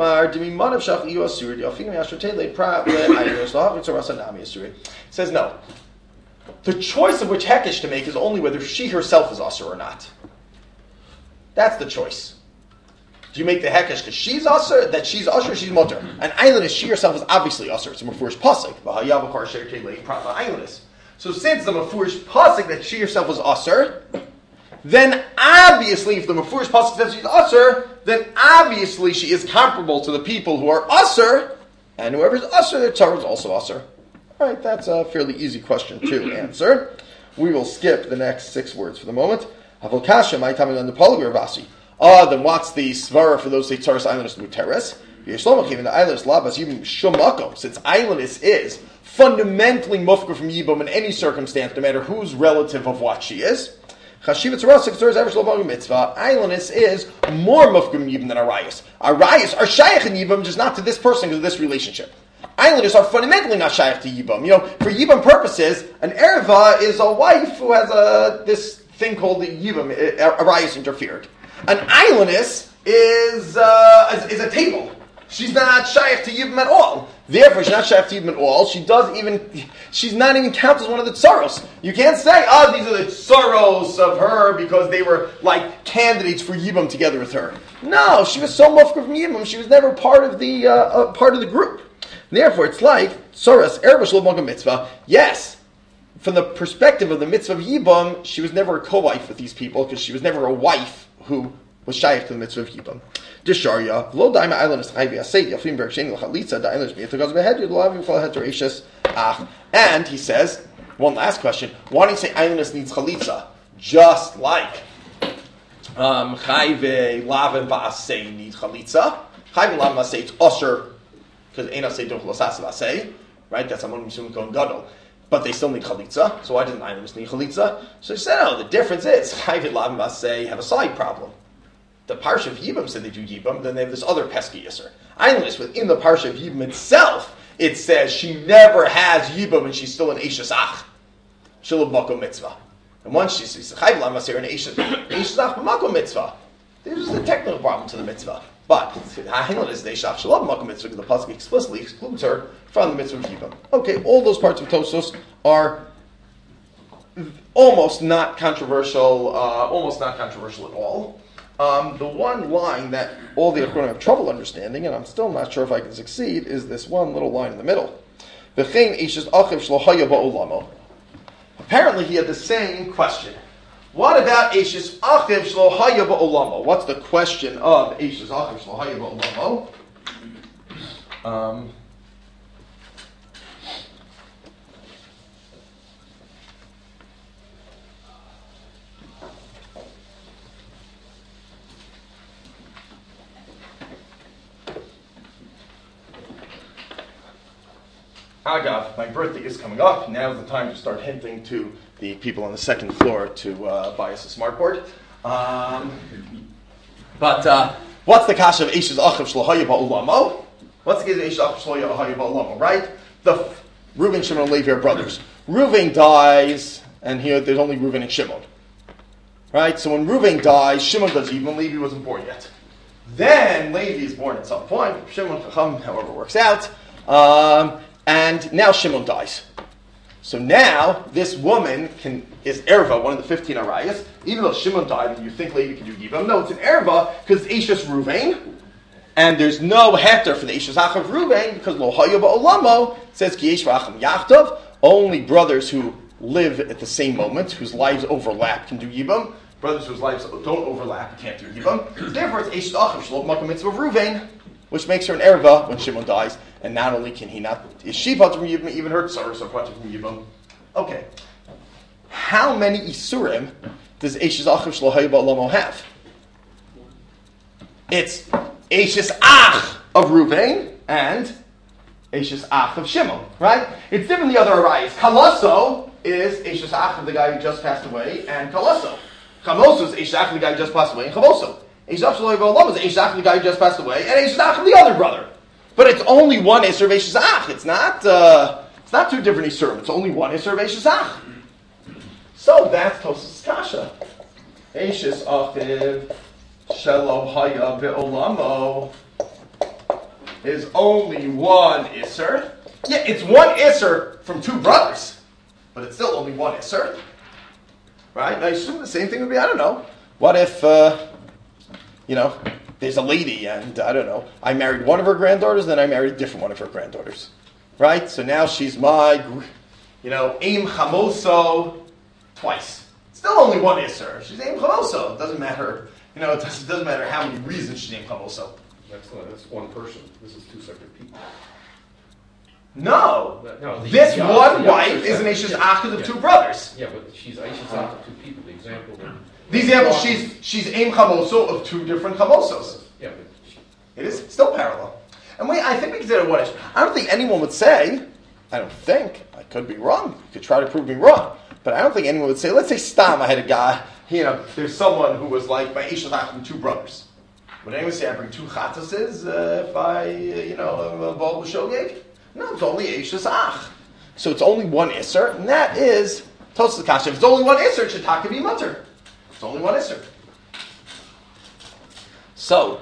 says no. The choice of which hekesh to make is only whether she herself is asur or not. That's the choice. Do you make the hekesh because she's asur, that she's asur, she's mutter? An islandess, she herself is obviously asur. It's a mafurish pasuk. So since the mafurish pasuk that she herself was asur, then obviously, if the Mefurish Pasuk says she's Usher, then obviously she is comparable to the people who are Usher, and whoever's Usher, their Torah is also Usher. Alright, that's a fairly easy question to answer. We will skip the next 6 words for the moment. Havokasha, my time on the polygraph Vasi. Then what's the svara for those who say Tzaras Islanders Muteres? Even the islanders labas even shumakom, since islandess is fundamentally mufka from Yibam in any circumstance, no matter whose relative of what she is. Chashivat Tzarasik Tzaras ever Shlobag Mitzvah. Islandess is more mufka from Yibam than Arayas. Arayas are shaykh in Yibam, just not to this person because of this relationship. Islanders are fundamentally not shaykh to Yibam. For Yibam purposes, an erva is a wife who has this thing called the Yibam. Arayas interfered. An islandess is a table. She's not shaykh to Yibam at all. Therefore, she's not shaykh to Yibam at all. She's not even counted as one of the tsaros. You can't say, these are the tsaros of her because they were like candidates for Yibam together with her. No, she was so mufka from Yibam, she was never part of the group. Therefore, it's like tsaros erva shel mitzvah. Yes, from the perspective of the mitzvah of Yibam, she was never a co-wife with these people because she was never a wife who was shaykh to the mitzvah of Yibam. Disharya, lo daima island is chayvi asayid yafim berg sheni l'chalitza da island is miyatagaz behedrid lo avim kol heterashus ach. And he says, one last question: why do you say islandess needs chalitza? Just like chayve lavim va'asay need chalitza. Chayve lavim va'asay it's usher because ein asay don't l'sas va'asay, right? That's among misum kon gadol. But they still need chalitza. So why doesn't islandess need chalitza? So he said, the difference is chayve lavim va'asay have a side problem. The Parsha of Yibam said they do Yibam, then they have this other pesky Yisr. Islandess, within the Parsha of Yibam itself, it says she never has Yibam and she's still an Eishes Ach. Shilub Makom Mitzvah. And once she says, Chayv Lam Asir an Eishes Ach Makom Mitzvah. This is the technical problem to the Mitzvah. But, Ha'inlan is Eishes Ach Shilub Makom Mitzvah, because the Pasuk explicitly excludes her from the Mitzvah of Yibam. Okay, all those parts of Tosos are almost not controversial at all. The one line that all the Achronim have trouble understanding, and I'm still not sure if I can succeed, is this one little line in the middle. Apparently he had the same question. What about Eishes Achiv Shlo Haya Ba'olamo? What's the question of Eishes Achiv Shlo Haya Ba'olamo? Agav, my birthday is coming up. Now's the time to start hinting to the people on the second floor to buy us a smartboard. But what's the kasha of Eishes Achiv Shlo Haya Ba'olamo? What's the case of Eishes Achiv Shlo Haya Ba'olamo, right? The Reuven, Shimon, and Levi are brothers. Reuven dies, and here there's only Reuven and Shimon. Right? So when Reuven dies, Shimon does even, Levi wasn't born yet. Then Levi is born at some point. Shimon, Chacham, however it works out. And now Shimon dies. So now this woman is erva, one of the 15 arayas. Even though Shimon died, and you think Levi can do Yibam, no, it's an erva because it's Eishes Reuven, and there's no heter for the Eishes Achav Reuven because Lo Haya Ba'olamo says Ki Yesh V'Acham Yachtav. Only brothers who live at the same moment, whose lives overlap, can do Yibam. Brothers whose lives don't overlap can't do Yibam. Therefore, it's Eishes Achav Shlo Makom Mitzvah Reuven, which makes her an erva when Shimon dies. And not only can he not, is she part from Yibam, even her tsaros are part from Yibam. Okay. How many Isurim does Eishes Achiv Shlo Haya Ba'olamo have? It's Eishes Ach of Reuven and Eishes Ach of Shimon, right? It's different than the other arayas. Kalaso is Eishes Ach of the guy who just passed away, and Kalaso. Chamoso is Eishes Ach of the guy who just passed away, and Chamoso. Eishes Ach Shlo Haya Ba'olamo is Eishes Ach of the guy who just passed away, and Eishes Ach of the other brother. But it's only one Isser Eishes Ach. It's not two different Isurim. It's only one Isser Eishes Ach. So that's Tosas Kasha. Eishes Achiv Shelo Haya Ba'olamo is only one Isser. Yeah, it's one Isser from two brothers, but it's still only one Isser. Right? Now, I assume the same thing would be, I don't know. What if, there's a lady and, I don't know, I married one of her granddaughters, then I married a different one of her granddaughters. Right? So now she's my, Aim Chamoso twice. It's Still only one Isser. She's Aim Chamoso. It doesn't matter, it doesn't matter how many reasons she's Aim Chamoso. That's one person. This is two separate people. No. No, This the one the wife other is an side. Aishas Achad of two brothers. Yeah, but she's Aisha's out of two people. The example. The example, she's Aim Chamoso of two different Chamosos. Yeah, but It is still parallel. And I think we consider what is. I don't think anyone would say, I could be wrong, you could try to prove me wrong, but I don't think anyone would say, let's say Stam, I had a guy, there's someone who was like my Isha Achim, two brothers. Would anyone say I bring two Chatzes if I, a Baal Shogeg? No, it's only Isha's Ach. So it's only one Isser, and that is Tosas Kasha. If it's only one Isser, it should be mutter. It's only one Isser. So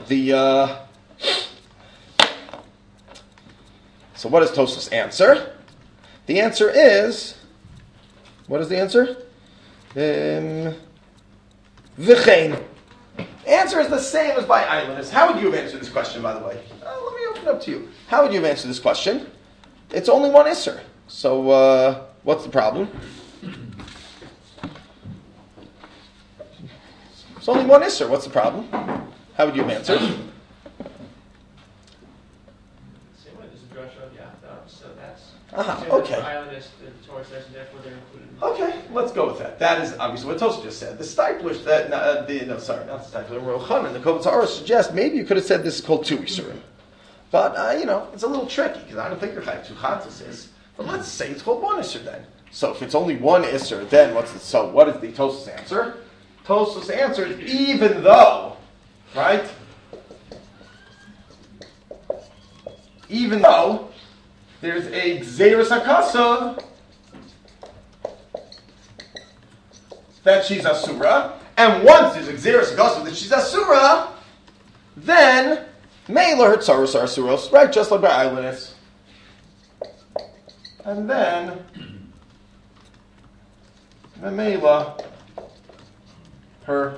So what does Tosfos answer? The answer is, what is the answer? V'chein. The answer is the same as by Islanders. How would you have answered this question, by the way? Let me open it up to you. How would you have answered this question? It's only one Isser. So what's the problem? It's only one Isser. What's the problem? How would you have answered? Same way, there's a drush of Yachtav, so that's... Okay. The islandist, the Torah says, and therefore they're included. Okay, let's go with that. That is obviously what Tosfos just said. The Steipler, not the Steipler, Rochanan, and the Kovetz Aruch suggest maybe you could have said this is called two Isurim. But, it's a little tricky, because I don't think you're Chayav two Chatzos is. But let's say it's called one Isser then. So if it's only one Isser, then what is the Tosfos answer? Tosfos answer is even though, right? Even though there's a Gzeirus HaKasav that she's Asura, and once there's a Gzeirus HaKasav that she's Asura, then Meila her Tsaros are Asuros, right? Just like by Islanders. And then Meila her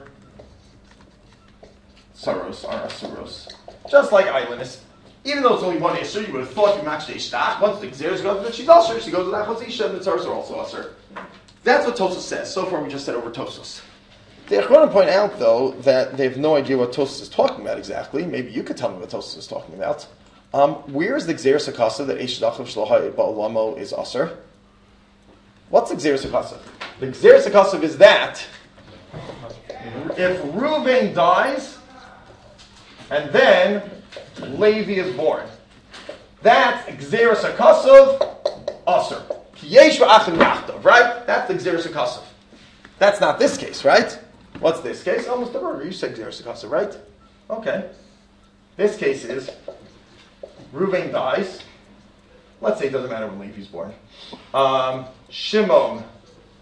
Tsaros are Asuros. Just like Islanders. Even though it's only one Isser, you would have thought you matched the Ishtach. Once the Gzeirus goes, then she's Asur. She goes with Achos Isha, and the Tsaros are also Asur. That's what Tosfos says. So far we just said over Tosfos. They want to point out, though, that they have no idea what Tosfos is talking about exactly. Maybe you could tell me what Tosfos is talking about. Where is the Gzeirus HaKasav that Eish Dachav Shloha Ba'olamo is Asur? What's the Gzeirus HaKasav? The Gzeirus HaKasav is that if Reuven dies, and then Levi is born, that's Gzeirus HaKasav Asur. Yesh v'achim yachtav, right? That's the Gzeirus HaKasav. That's not this case, right? What's this case? Almost the burger. You said Gzeirus HaKasav, right? Okay. This case is Reuven dies. Let's say it doesn't matter when Levi's born. Shimon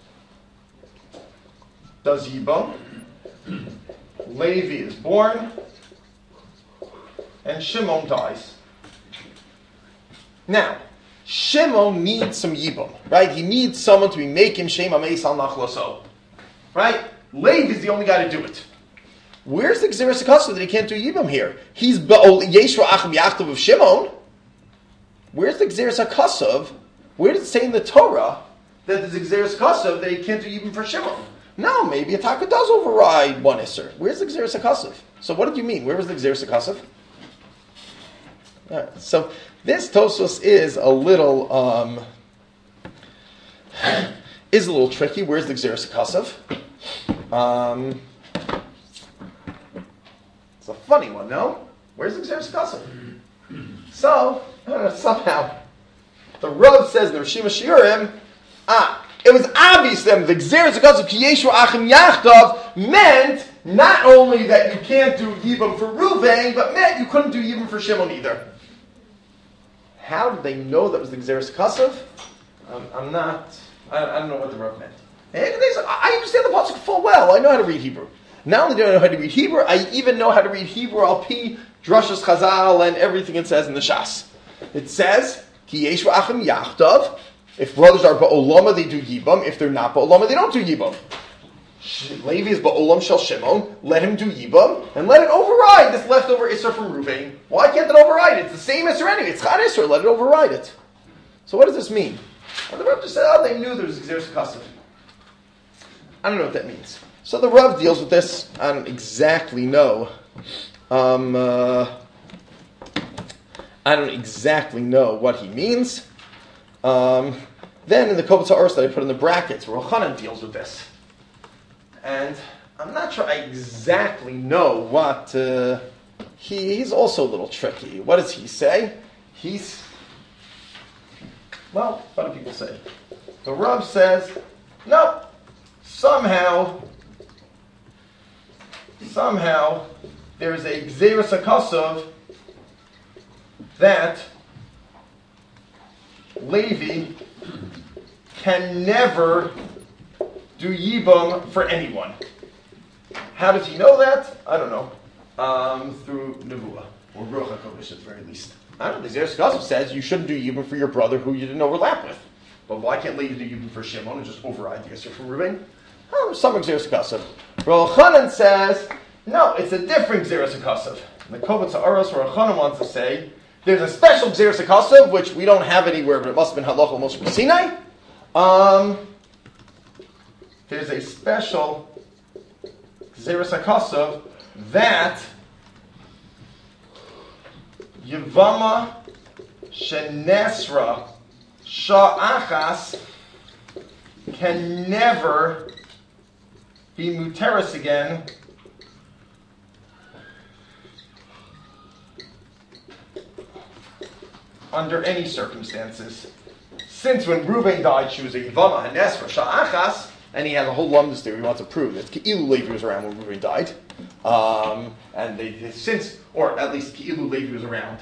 does Yibam. Levi is born. And Shimon dies. Now, Shimon needs some Yibam, right? He needs someone to be making Shem Ameis al Nachlaso. Right? Levi is the only guy to do it. Where's the Gzeirus HaKasav that he can't do Yibam here? He's Yeshua Achim Yachtav of Shimon. Where's the Gzeirus HaKasav? Where does it say in the Torah that there's a Gzeirus HaKasav that he can't do Yibam for Shimon? No, maybe a Taka does override one Isser. Where's the Gzeirus HaKasav? So what did you mean? Where was the Gzeirus HaKasav? Right, so this Tosfos is a little tricky. Where's the Gzeirus HaKasav? It's a funny one, no? Where's the Gzeirus HaKasav? So somehow the Rav says in the Rishima Shiurim, it was obvious that the Gzeirus HaKasav Ki Yeshua Achim Yachtav meant not only that you can't do Yibam for Reuven, but meant you couldn't do Yibam for Shimon either. How did they know that was the Gzeirus HaKasav? I don't know what the Rav meant. I understand the pasuk full well. I know how to read Hebrew. Not only do I know how to read Hebrew, I even know how to read Hebrew al pi drashas Chazal and everything it says in the Shas. It says Ki yesh v'achim yachtav. If brothers are ba'olama, they do Yibam. If they're not ba'olama, they don't do Yibam. Levi is ba'olam shel Shimon. Let him do Yibam and let it override this leftover Isser from Reuven. Why can't it override it? It's the same Isser anyway. It's Chad Isser. Let it override it. So what does this mean? Well, the Rebbe just said, they knew there was Gzeirus HaKasav. I don't know what that means. So the Rav deals with this. I don't exactly know. I don't exactly know what he means. Then in the Kovitz HaOros that I put in the brackets, Rav Chanan deals with this. And I'm not sure I exactly know what... he's also a little tricky. What does he say? Well, what do people say? The Rav says, no, somehow, there's a Gzeirus HaKosov that Levi can never do Yibam for anyone. How does he know that? I don't know. Through Nevuah, or Ruach HaKodesh at the very least. I don't know. The Gzeirus HaKosov says you shouldn't do Yibam for your brother who you didn't overlap with. But why can't Levi do Yibam for Shimon and just override the Yisr from Reuven? Some Gzeirus HaKosov. Rav Chanan says, no, it's a different Gzeirus HaKosov. In the Kovitz HaOros, Rav Chanan wants to say, there's a special Gzeirus HaKosov, which we don't have anywhere, but it must have been Halacha Moshe Sinai. There's a special Gzeirus HaKosov that Yevama Shenesra Sha'achas can never be muteris again under any circumstances. Since when Reuven died, she was a Yevama Shenesra Sha'achas, and he has a whole lumdus there he wants to prove that Ke'ilu Levi was around when Reuven died. And they since, or at least Ke'ilu Levi was around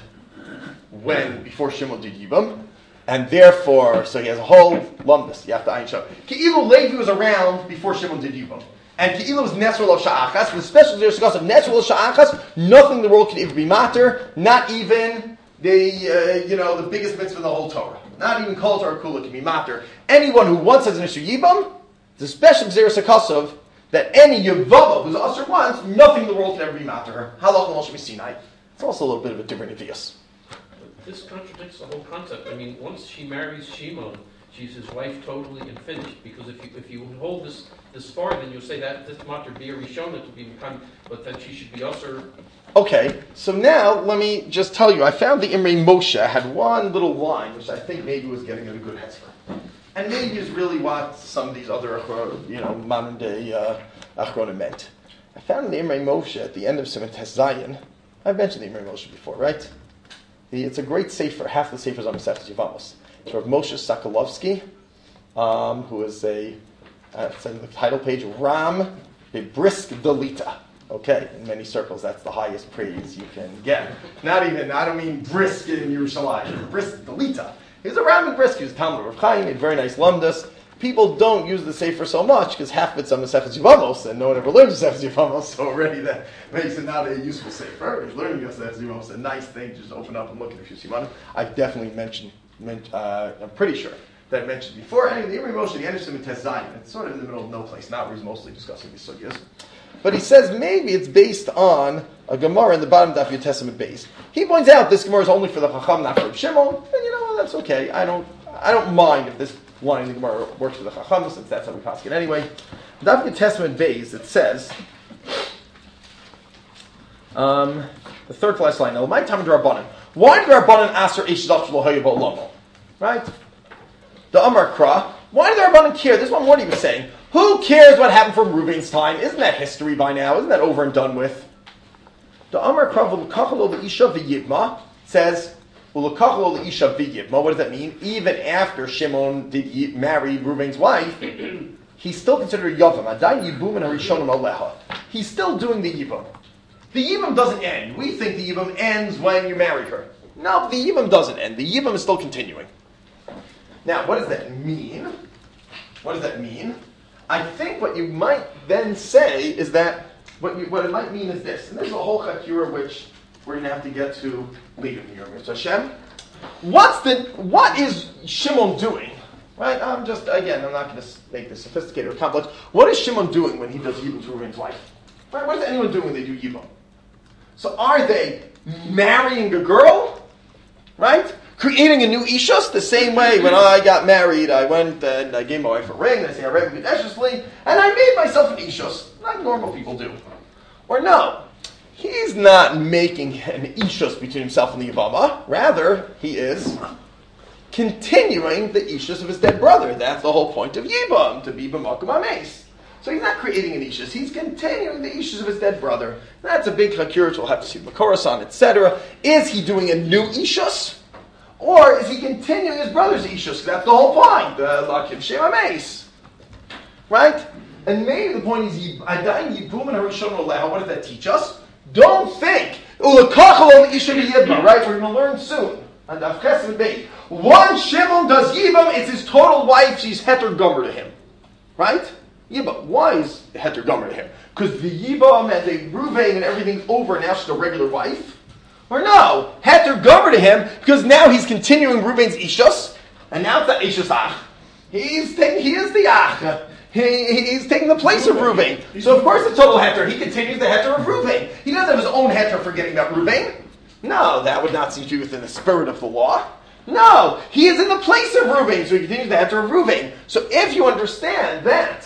before Shimon did Yibam, and therefore, so he has a whole lumdus. You have to ayin show. Ke'ilu Levi was around before Shimon did Yibam, and Ke'ilu was Nesra Lo Sha'achas. With special Zeruskas of Nesra Lo Sha'achas, nothing in the world could ever be matter. Not even the biggest mitzvah in the whole Torah. Not even Kol Torah Kula can be matter. Anyone who once has an issue Yibam, it's a special Gzeirus HaKosov that any Yevama who's Asr once, nothing in the world can ever be matter her. Halacha Moshe Sinai. It's also a little bit of a different Nevi'us. This contradicts the whole concept. I mean, once she marries Shimon, she's his wife totally and finished. Because if you hold this far, then you'll say that this matter be a Rishona to be become, but that she should be Asr. Okay, so now let me just tell you, I found the Imrei Moshe had one little line, which I think maybe was getting at a good hezbollah. And maybe is really what some of these other, modern day Achronim meant. I found in the Imrei Moshe at the end of Siman Tes Zayin. I've mentioned the Imrei Moshe before, right? It's a great sefer. Half the sefer is on Masechtas Yevamos. It's Rav Moshe Sokolovsky, who is it's in the title page, Ram Bebrisk Delita. Okay, in many circles, that's the highest praise you can get. I don't mean brisk in Yerushalayim, brisk Delita. He's a Ram Brisk, he's a Talmud Rav Chaim, made very nice lumdus. People don't use the sefer so much because half of it's on the Masechtas Yevamos, and no one ever learns the Masechtas Yevamos, so already that makes it not a useful sefer. If you're learning the Masechtas Yevamos, it's a nice thing to just open up and look at a few simanim. I've definitely I'm pretty sure that I mentioned before. Anyway, the Imrei Moshe, the end of Siman Tes Zayin, it's sort of in the middle of no place, not where he's mostly discussing these sugyas. But he says maybe it's based on a Gemara in the bottom of Daf Yud Testament base. He points out this Gemara is only for the Chacham, not for Shimon, and that's okay. I don't mind if this line in the Gemara works for the Chacham, since that's how we pass it anyway. Daf Yud Testament base, it says, the third to last line, now, my time in Rabbanan. Why did Rabbanan ask her Eishdach Lo Hayah Ba'olamo? Right? The Amar Kra. Why did the Rabbanan care? This one, what he was saying. Who cares what happened from Reuven's time? Isn't that history by now? Isn't that over and done with? The Amar Kra V'lukachalo L'isha V'yibma says, V'lukachalo L'isha V'yibma. What does that mean? Even after Shimon did marry Reuven's wife, he's still considered Yavam. Adayin Yibum and Harishonim Aleha. He's still doing the Yibum. The Yibum doesn't end. We think the Yibum ends when you marry her. No, the Yibum doesn't end. The Yibum is still continuing. Now, what does that mean? What does that mean? I think what you might then say is that what it might mean is this, and there's a whole chakira which we're going to have to get to later in the year. So Hashem, what is Shimon doing? Right? I'm not going to make this sophisticated or complex. What is Shimon doing when he does Yibum to Reuven's wife? Right? What is anyone doing when they do Yibum? So are they marrying a girl? Right? creating a new ishus the same way when I got married, I went and I gave my wife a ring, and I say I read it judiciously, and I made myself an ishus, like normal people do. Or no, he's not making an ishus between himself and the Yavama, rather, he is continuing the ishus of his dead brother. That's the whole point of Yibam, to be b'makom hameis. So he's not creating an ishus, he's continuing the ishus of his dead brother. That's a big chakir, which we'll have to see the Makoros on, etc. Is he doing a new ishus? Or is he continuing his brother's ishus? That's the whole point. Lakim Shem Hameis. Right? And maybe the point is, what does that teach us? Don't think, right? We're going to learn soon. Once Shimon does Yibam, it's his total wife, she's heter gomer to him. Right? Yeah, but why is heter gomer to him? Because the Yibam and the Ruvain and everything's over, now she's a regular wife? Or no, heter gomer to him, because now he's continuing Ruvain's ishus, and now it's not ishus ach. He is the ach. He's taking the place of Ruvain. So of course the total heter, he continues the heter of Ruvain. He doesn't have his own heter for getting that Ruvain. No, that would not seem to be within the spirit of the law. No, he is in the place of Ruvain, so he continues the heter of Ruvain. So if you understand that,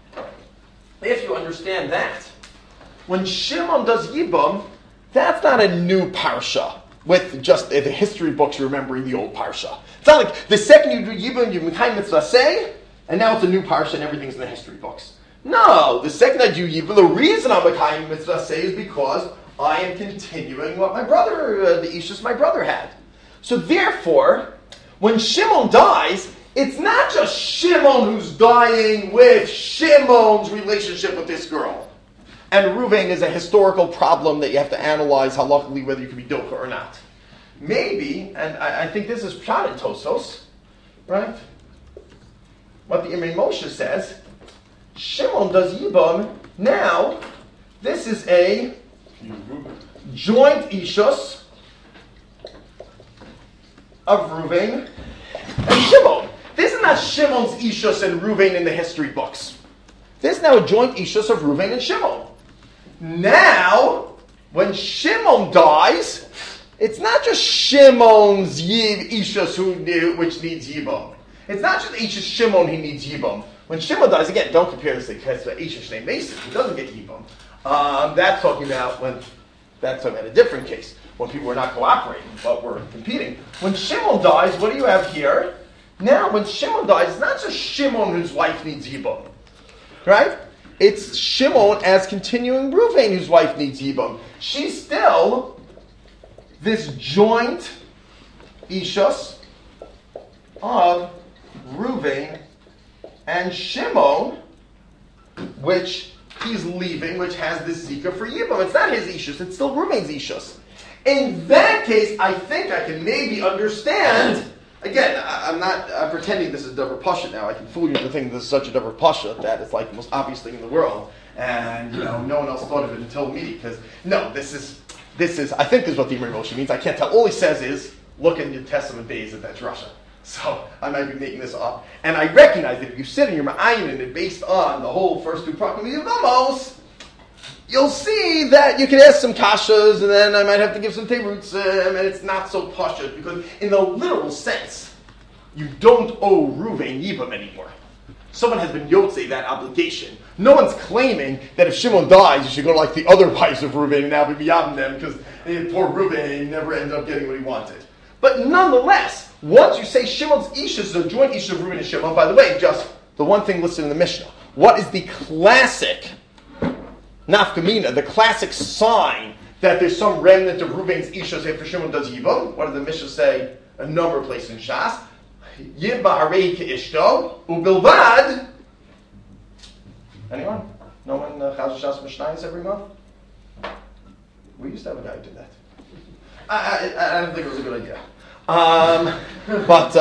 when Shimon does Yibam, that's not a new parsha with just the history books remembering the old parsha. It's not like the second you do Yibam, you Mekayim Mitzvah say, and now it's a new parsha and everything's in the history books. No, the second I do Yibam, the reason I'm Mekayim Mitzvah say is because I am continuing what my brother, the ishus my brother had. So therefore, when Shimon dies, it's not just Shimon who's dying with Shimon's relationship with this girl. And Ruvain is a historical problem that you have to analyze halachically whether you can be docha or not. Maybe, and I think this is Pshat in Tosos, right? What the Imrei Moshe says, Shimon does Yibam, now this is a joint ishus of Ruvain and Shimon. This is not Shimon's ishus and Ruvain in the history books. This is now a joint ishus of Ruvain and Shimon. Now, when Shimon dies, it's not just Shimon's ishus which needs Yibam. It's not just ishus Shimon he needs Yibam. When Shimon dies, again, don't compare this to ishus named Mason, who doesn't get Yibam. That's talking about a different case, when people are not cooperating, but we're competing. When Shimon dies, what do you have here? Now, when Shimon dies, it's not just Shimon whose wife needs Yibam. Right? It's Shimon as continuing Ruvain whose wife needs Yibam. She's still this joint ishus of Ruvain and Shimon, which he's leaving, which has this zika for Yibam. It's not his ishus, it's still Ruvain's ishus. In that case, I think I can maybe understand. Again, I'm pretending this is Dover Pasha now. I can fool you into thinking this is such a Dover Pasha that it's like the most obvious thing in the world. And, no one else thought of it until me. Because, no, this is, I think this is what the Imrei Moshe means. I can't tell. All he says is, look in your Testament days that that's Russia. So, I might be making this up. And I recognize that if you sit in your ma'ayin and it based on the whole first two proclamations of Amos, you'll see that you can ask some kashas, and then I might have to give some terutzim, and it's not so pasha, because in the literal sense, you don't owe Ruvain Yibam anymore. Someone has been yotzei that obligation. No one's claiming that if Shimon dies, you should go like the other wives of Ruvain and now be miyabim them, because poor Ruvain never ended up getting what he wanted. But nonetheless, once you say Shimon's ishus is a joint ishus of Ruvain and Shimon, by the way, just the one thing listed in the Mishnah, what is the classic nafkamina, the classic sign that there's some remnant of Ruvain's ishus after Shimon does Yibam? What did the Mishnah say a number of places in Shas? Yibba harei ke'ishto, ubilvad. Anyone? No one Chazal Shas Mishnayos every month? We used to have a guy who did that. I don't think it was a good idea. But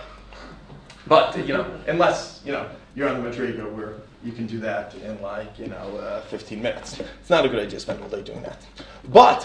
unless, you're on the Madriga where you can do that in 15 minutes. It's not a good idea to spend all day doing that. But,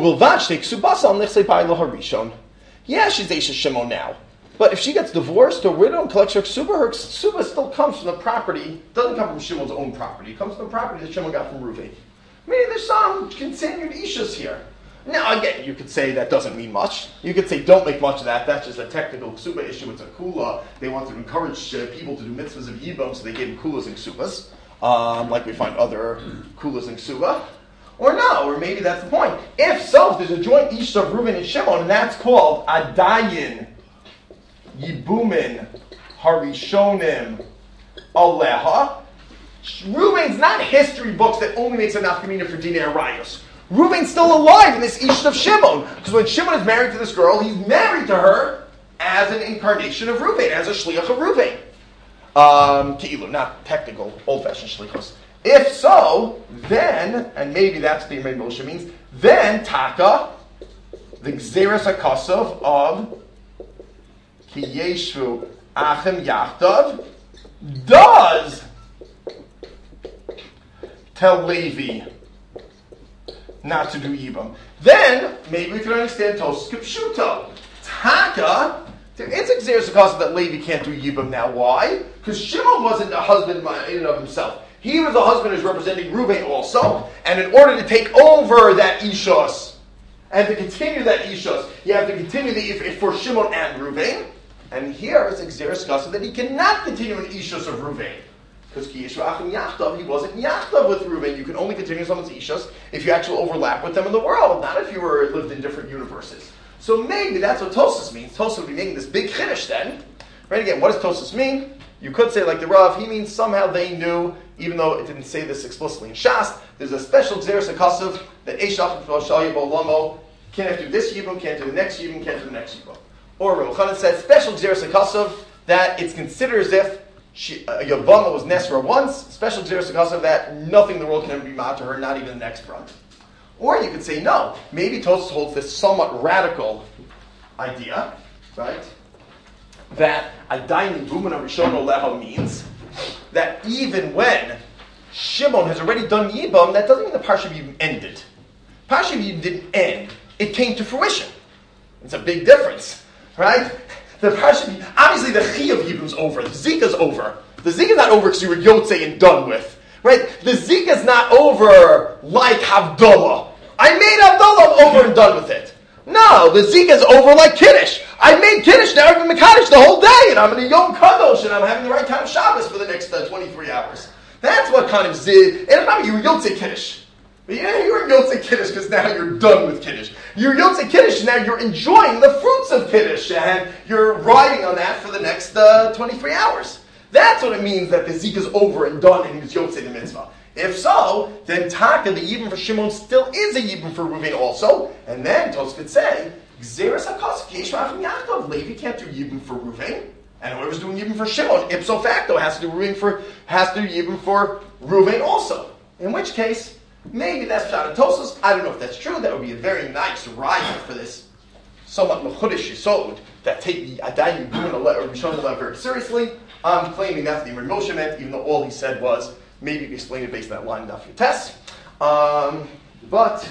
yeah, she's Eishes Shimon now. But if she gets divorced or widow and collects her ksuba still comes from the property, doesn't come from Shimon's own property. It comes from the property that Shimon got from Ruvain. Maybe there's some continued ishus here. Now, again, you could say that doesn't mean much. You could say don't make much of that. That's just a technical ksuba issue. It's a kula. They wanted to encourage people to do mitzvahs of yibam, so they gave them kulas and ksubas, like we find other kulas and ksuba. Or no, or maybe that's the point. If so, if there's a joint ish of Reuven and Shimon, and that's called adayin, yibumin, harishonim, aleha. Reuven's not history books that only makes a nafkamina for Dinei Arayos. Reuven's still alive in this Ish of Shimon. Because when Shimon is married to this girl, he's married to her as an incarnation of Reuven, as a shliach of Reuven. Ki'ilu, not technical, old-fashioned shlichos. If so, then, and maybe that's what the Yemei Moshe means, then Taka, the Gzeres HaKosov of Ki Yeshvu Achem Yachtav, does tell Levi not to do Yibam. Then, maybe we can understand Tosas Kipshuto. Taka, there is a Gzeres HaKosov that Levi can't do Yibam now. Why? Because Shimon wasn't a husband in and of himself. He was a husband who's representing Reuven also, and in order to take over that Ishos, and to continue that Ishos, you have to continue the if for Shimon and Reuven, and here it's Gzeres HaKosov that he cannot continue an Ishos of Reuven. Because Ki Yeshvu Achem Yachtav, he wasn't Yachtav with Reuven. You can only continue someone's Ishos if you actually overlap with them in the world, not if you lived in different universes. So maybe that's what Tosas means. Tosas would be making this big Chiddush then. Right, again, what does Tosas mean? You could say, like the Rav, he means somehow they knew, even though it didn't say this explicitly in Shas, there's a special Gzeres HaKosov that Eishach Shal Yibol Lomo can't do this Yibum, can't do the next Yibum, can't do the next Yibum. Or Rav Chanan said, special Gzeres HaKosov that it's considered as if Yavama was Nesra once, special Gzeres HaKosov that nothing in the world can ever be mad to her, not even the next brother. Or you could say, no, maybe Tosas holds this somewhat radical idea, right? That Adayin Bumana Rishon Oleha means that even when Shimon has already done Yibam, that doesn't mean the Parsha Yibam ended. Parsha Yibam didn't end. It came to fruition. It's a big difference, right? The Parsha, obviously the Chi of Yibam's over. The Zika's over. The Zika's not over because you were Yotzei and done with, right? The Zika's not over like Havdalah. I made Havdalah, I'm over and done with it. No, the Zika's over like Kiddush. I made Kiddush, now I've been Mekadosh the whole day, and I'm in a Yom Kadosh, and I'm having the right time of Shabbos for the next 23 hours. That's what kind of Zik, and remember, you were Yotzei Kiddush. Yeah, you were Yotzei Kiddush because now you're done with Kiddush. You're Yotzei Kiddush, now you're enjoying the fruits of Kiddush, and you're riding on that for the next 23 hours. That's what it means that the Zik is over and done, and he was Yotzei the mitzvah. If so, then Taka, the Yibum for Shimon, still is a Yibum for Reuven also. And then Tosfos could say, Gzeres HaKosov, Ki Yeshvu Achem Yachtav, Levi can't do Yibum for Reuven. And whoever's doing Yibum for Shimon, ipso facto, has to do Yibum for Reuven also. In which case, maybe that's Pshat and Tosfos. I don't know if that's true. That would be a very nice rival for this somewhat mechudesh yisod that take the Adayin Yibum or Rishon Lev very seriously. I'm claiming that's the Yemei Moshe meant, even though all he said was, maybe we explain it based on that line in Daf Yotes. But,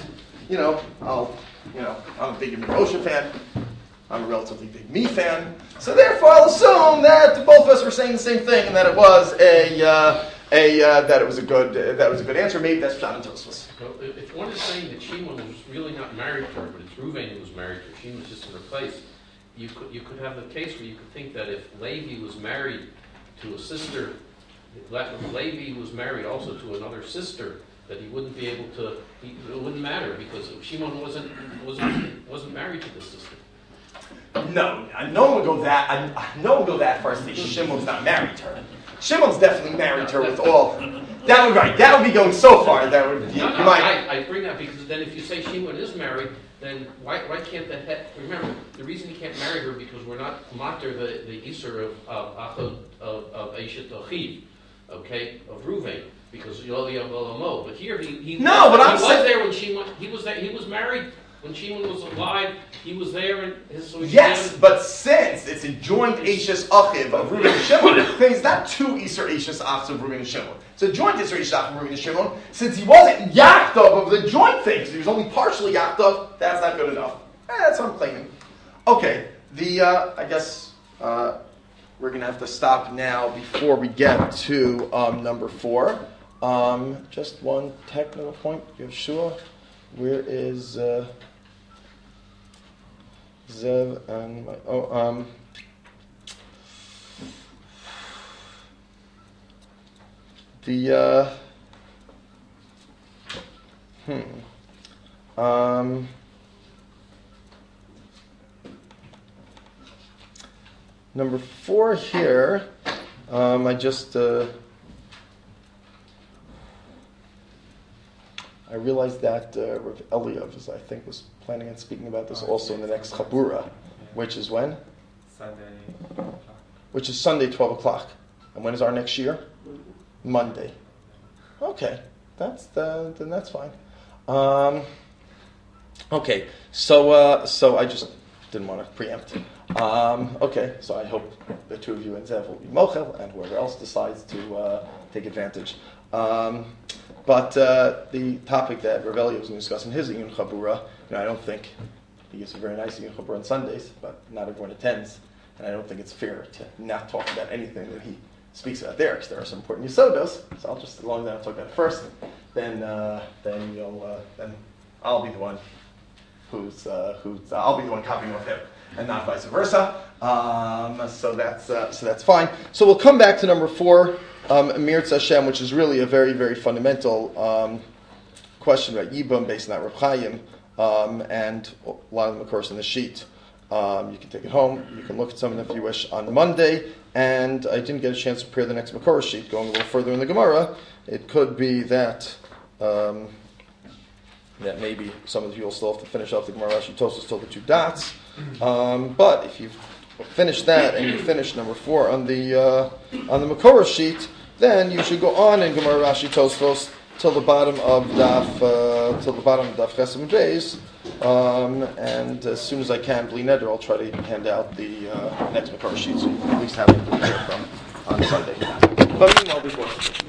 I'm a big Yemei Moshe fan. I'm a relatively big me fan. So therefore, I'll assume that both of us were saying the same thing, and that it was that it was a good answer. Maybe that's Pshat and Tosfos. Well, if one is saying that Shimon was really not married to her, but it's Reuven who was married to her, Shimon was just in her place, you could have the case where you could think that if Levi was married to a sister, if Levi was married also to another sister, that he wouldn't be able to. It wouldn't matter because Shimon wasn't married to this sister. No one would go that far as to say Shimon's not married to her. Shimon's definitely married to her with all. That would be going so far. That would be. I bring that because then if you say Shimon is married, then why can't the head? Remember, the reason he can't marry her because we're not mater the Isser of Eishet Achiv, okay, of Reuven, because Yoli of Olamo. But here he was there when Shimon. He was married when Shimon was alive. He was there, and but since it's a joint Eishes Achiv of Reuven and Shimon, it's not two Isser Eishes Achs of Reuven and Shimon. It's a joint Isser Eishes Achs of Reuven and Shimon. Since he wasn't Yachtov of the joint thing, because he was only partially Yachtov, that's not good enough. That's what I'm claiming. Okay, I guess we're going to have to stop now before we get to number 4. Just one technical point, Yeshua. Where is Zev and my number 4 here. I just I realized that Rav Eliav is, I think, was planning on speaking about this also in the next Chabura, which is when? Sunday. Which is Sunday, 12 o'clock. And when is our next year? Monday. Okay, then that's fine. Okay, so I just didn't want to preempt. Okay, so I hope the two of you and Zev will be mochel, and whoever else decides to take advantage. But the topic that Rav Eliav was going to discuss in his Iyun Chabura, I don't think he gives a very nice Iyun Chabura on Sundays, but not everyone attends, and I don't think it's fair to not talk about anything that he speaks about there, because there are some important Yisodos. So I'll just, as long as I don't talk about it first, then I'll be the one who's I'll be the one copying off him, and not vice versa. So that's fine. So we'll come back to number 4. Mirz Hashem, which is really a very, very fundamental question about Yibum based on that Reb Chaim, and a lot of them, of course, in the sheet. You can take it home. You can look at some of them if you wish on Monday. And I didn't get a chance to prepare the next Makor sheet. Going a little further in the Gemara, it could be that that maybe some of you will still have to finish off the Gemara Rashi Tosfos till the 2 dots. But if you've finished that and you finish number 4 on the Makor sheet, then you should go on in Gemara Rashi Tosfos till the bottom of Daf Chesem Beis, and as soon as I can, Bli Neder, I'll try to hand out the next Makor sheet so you can at least have it to prepare from on Sunday. But meanwhile, before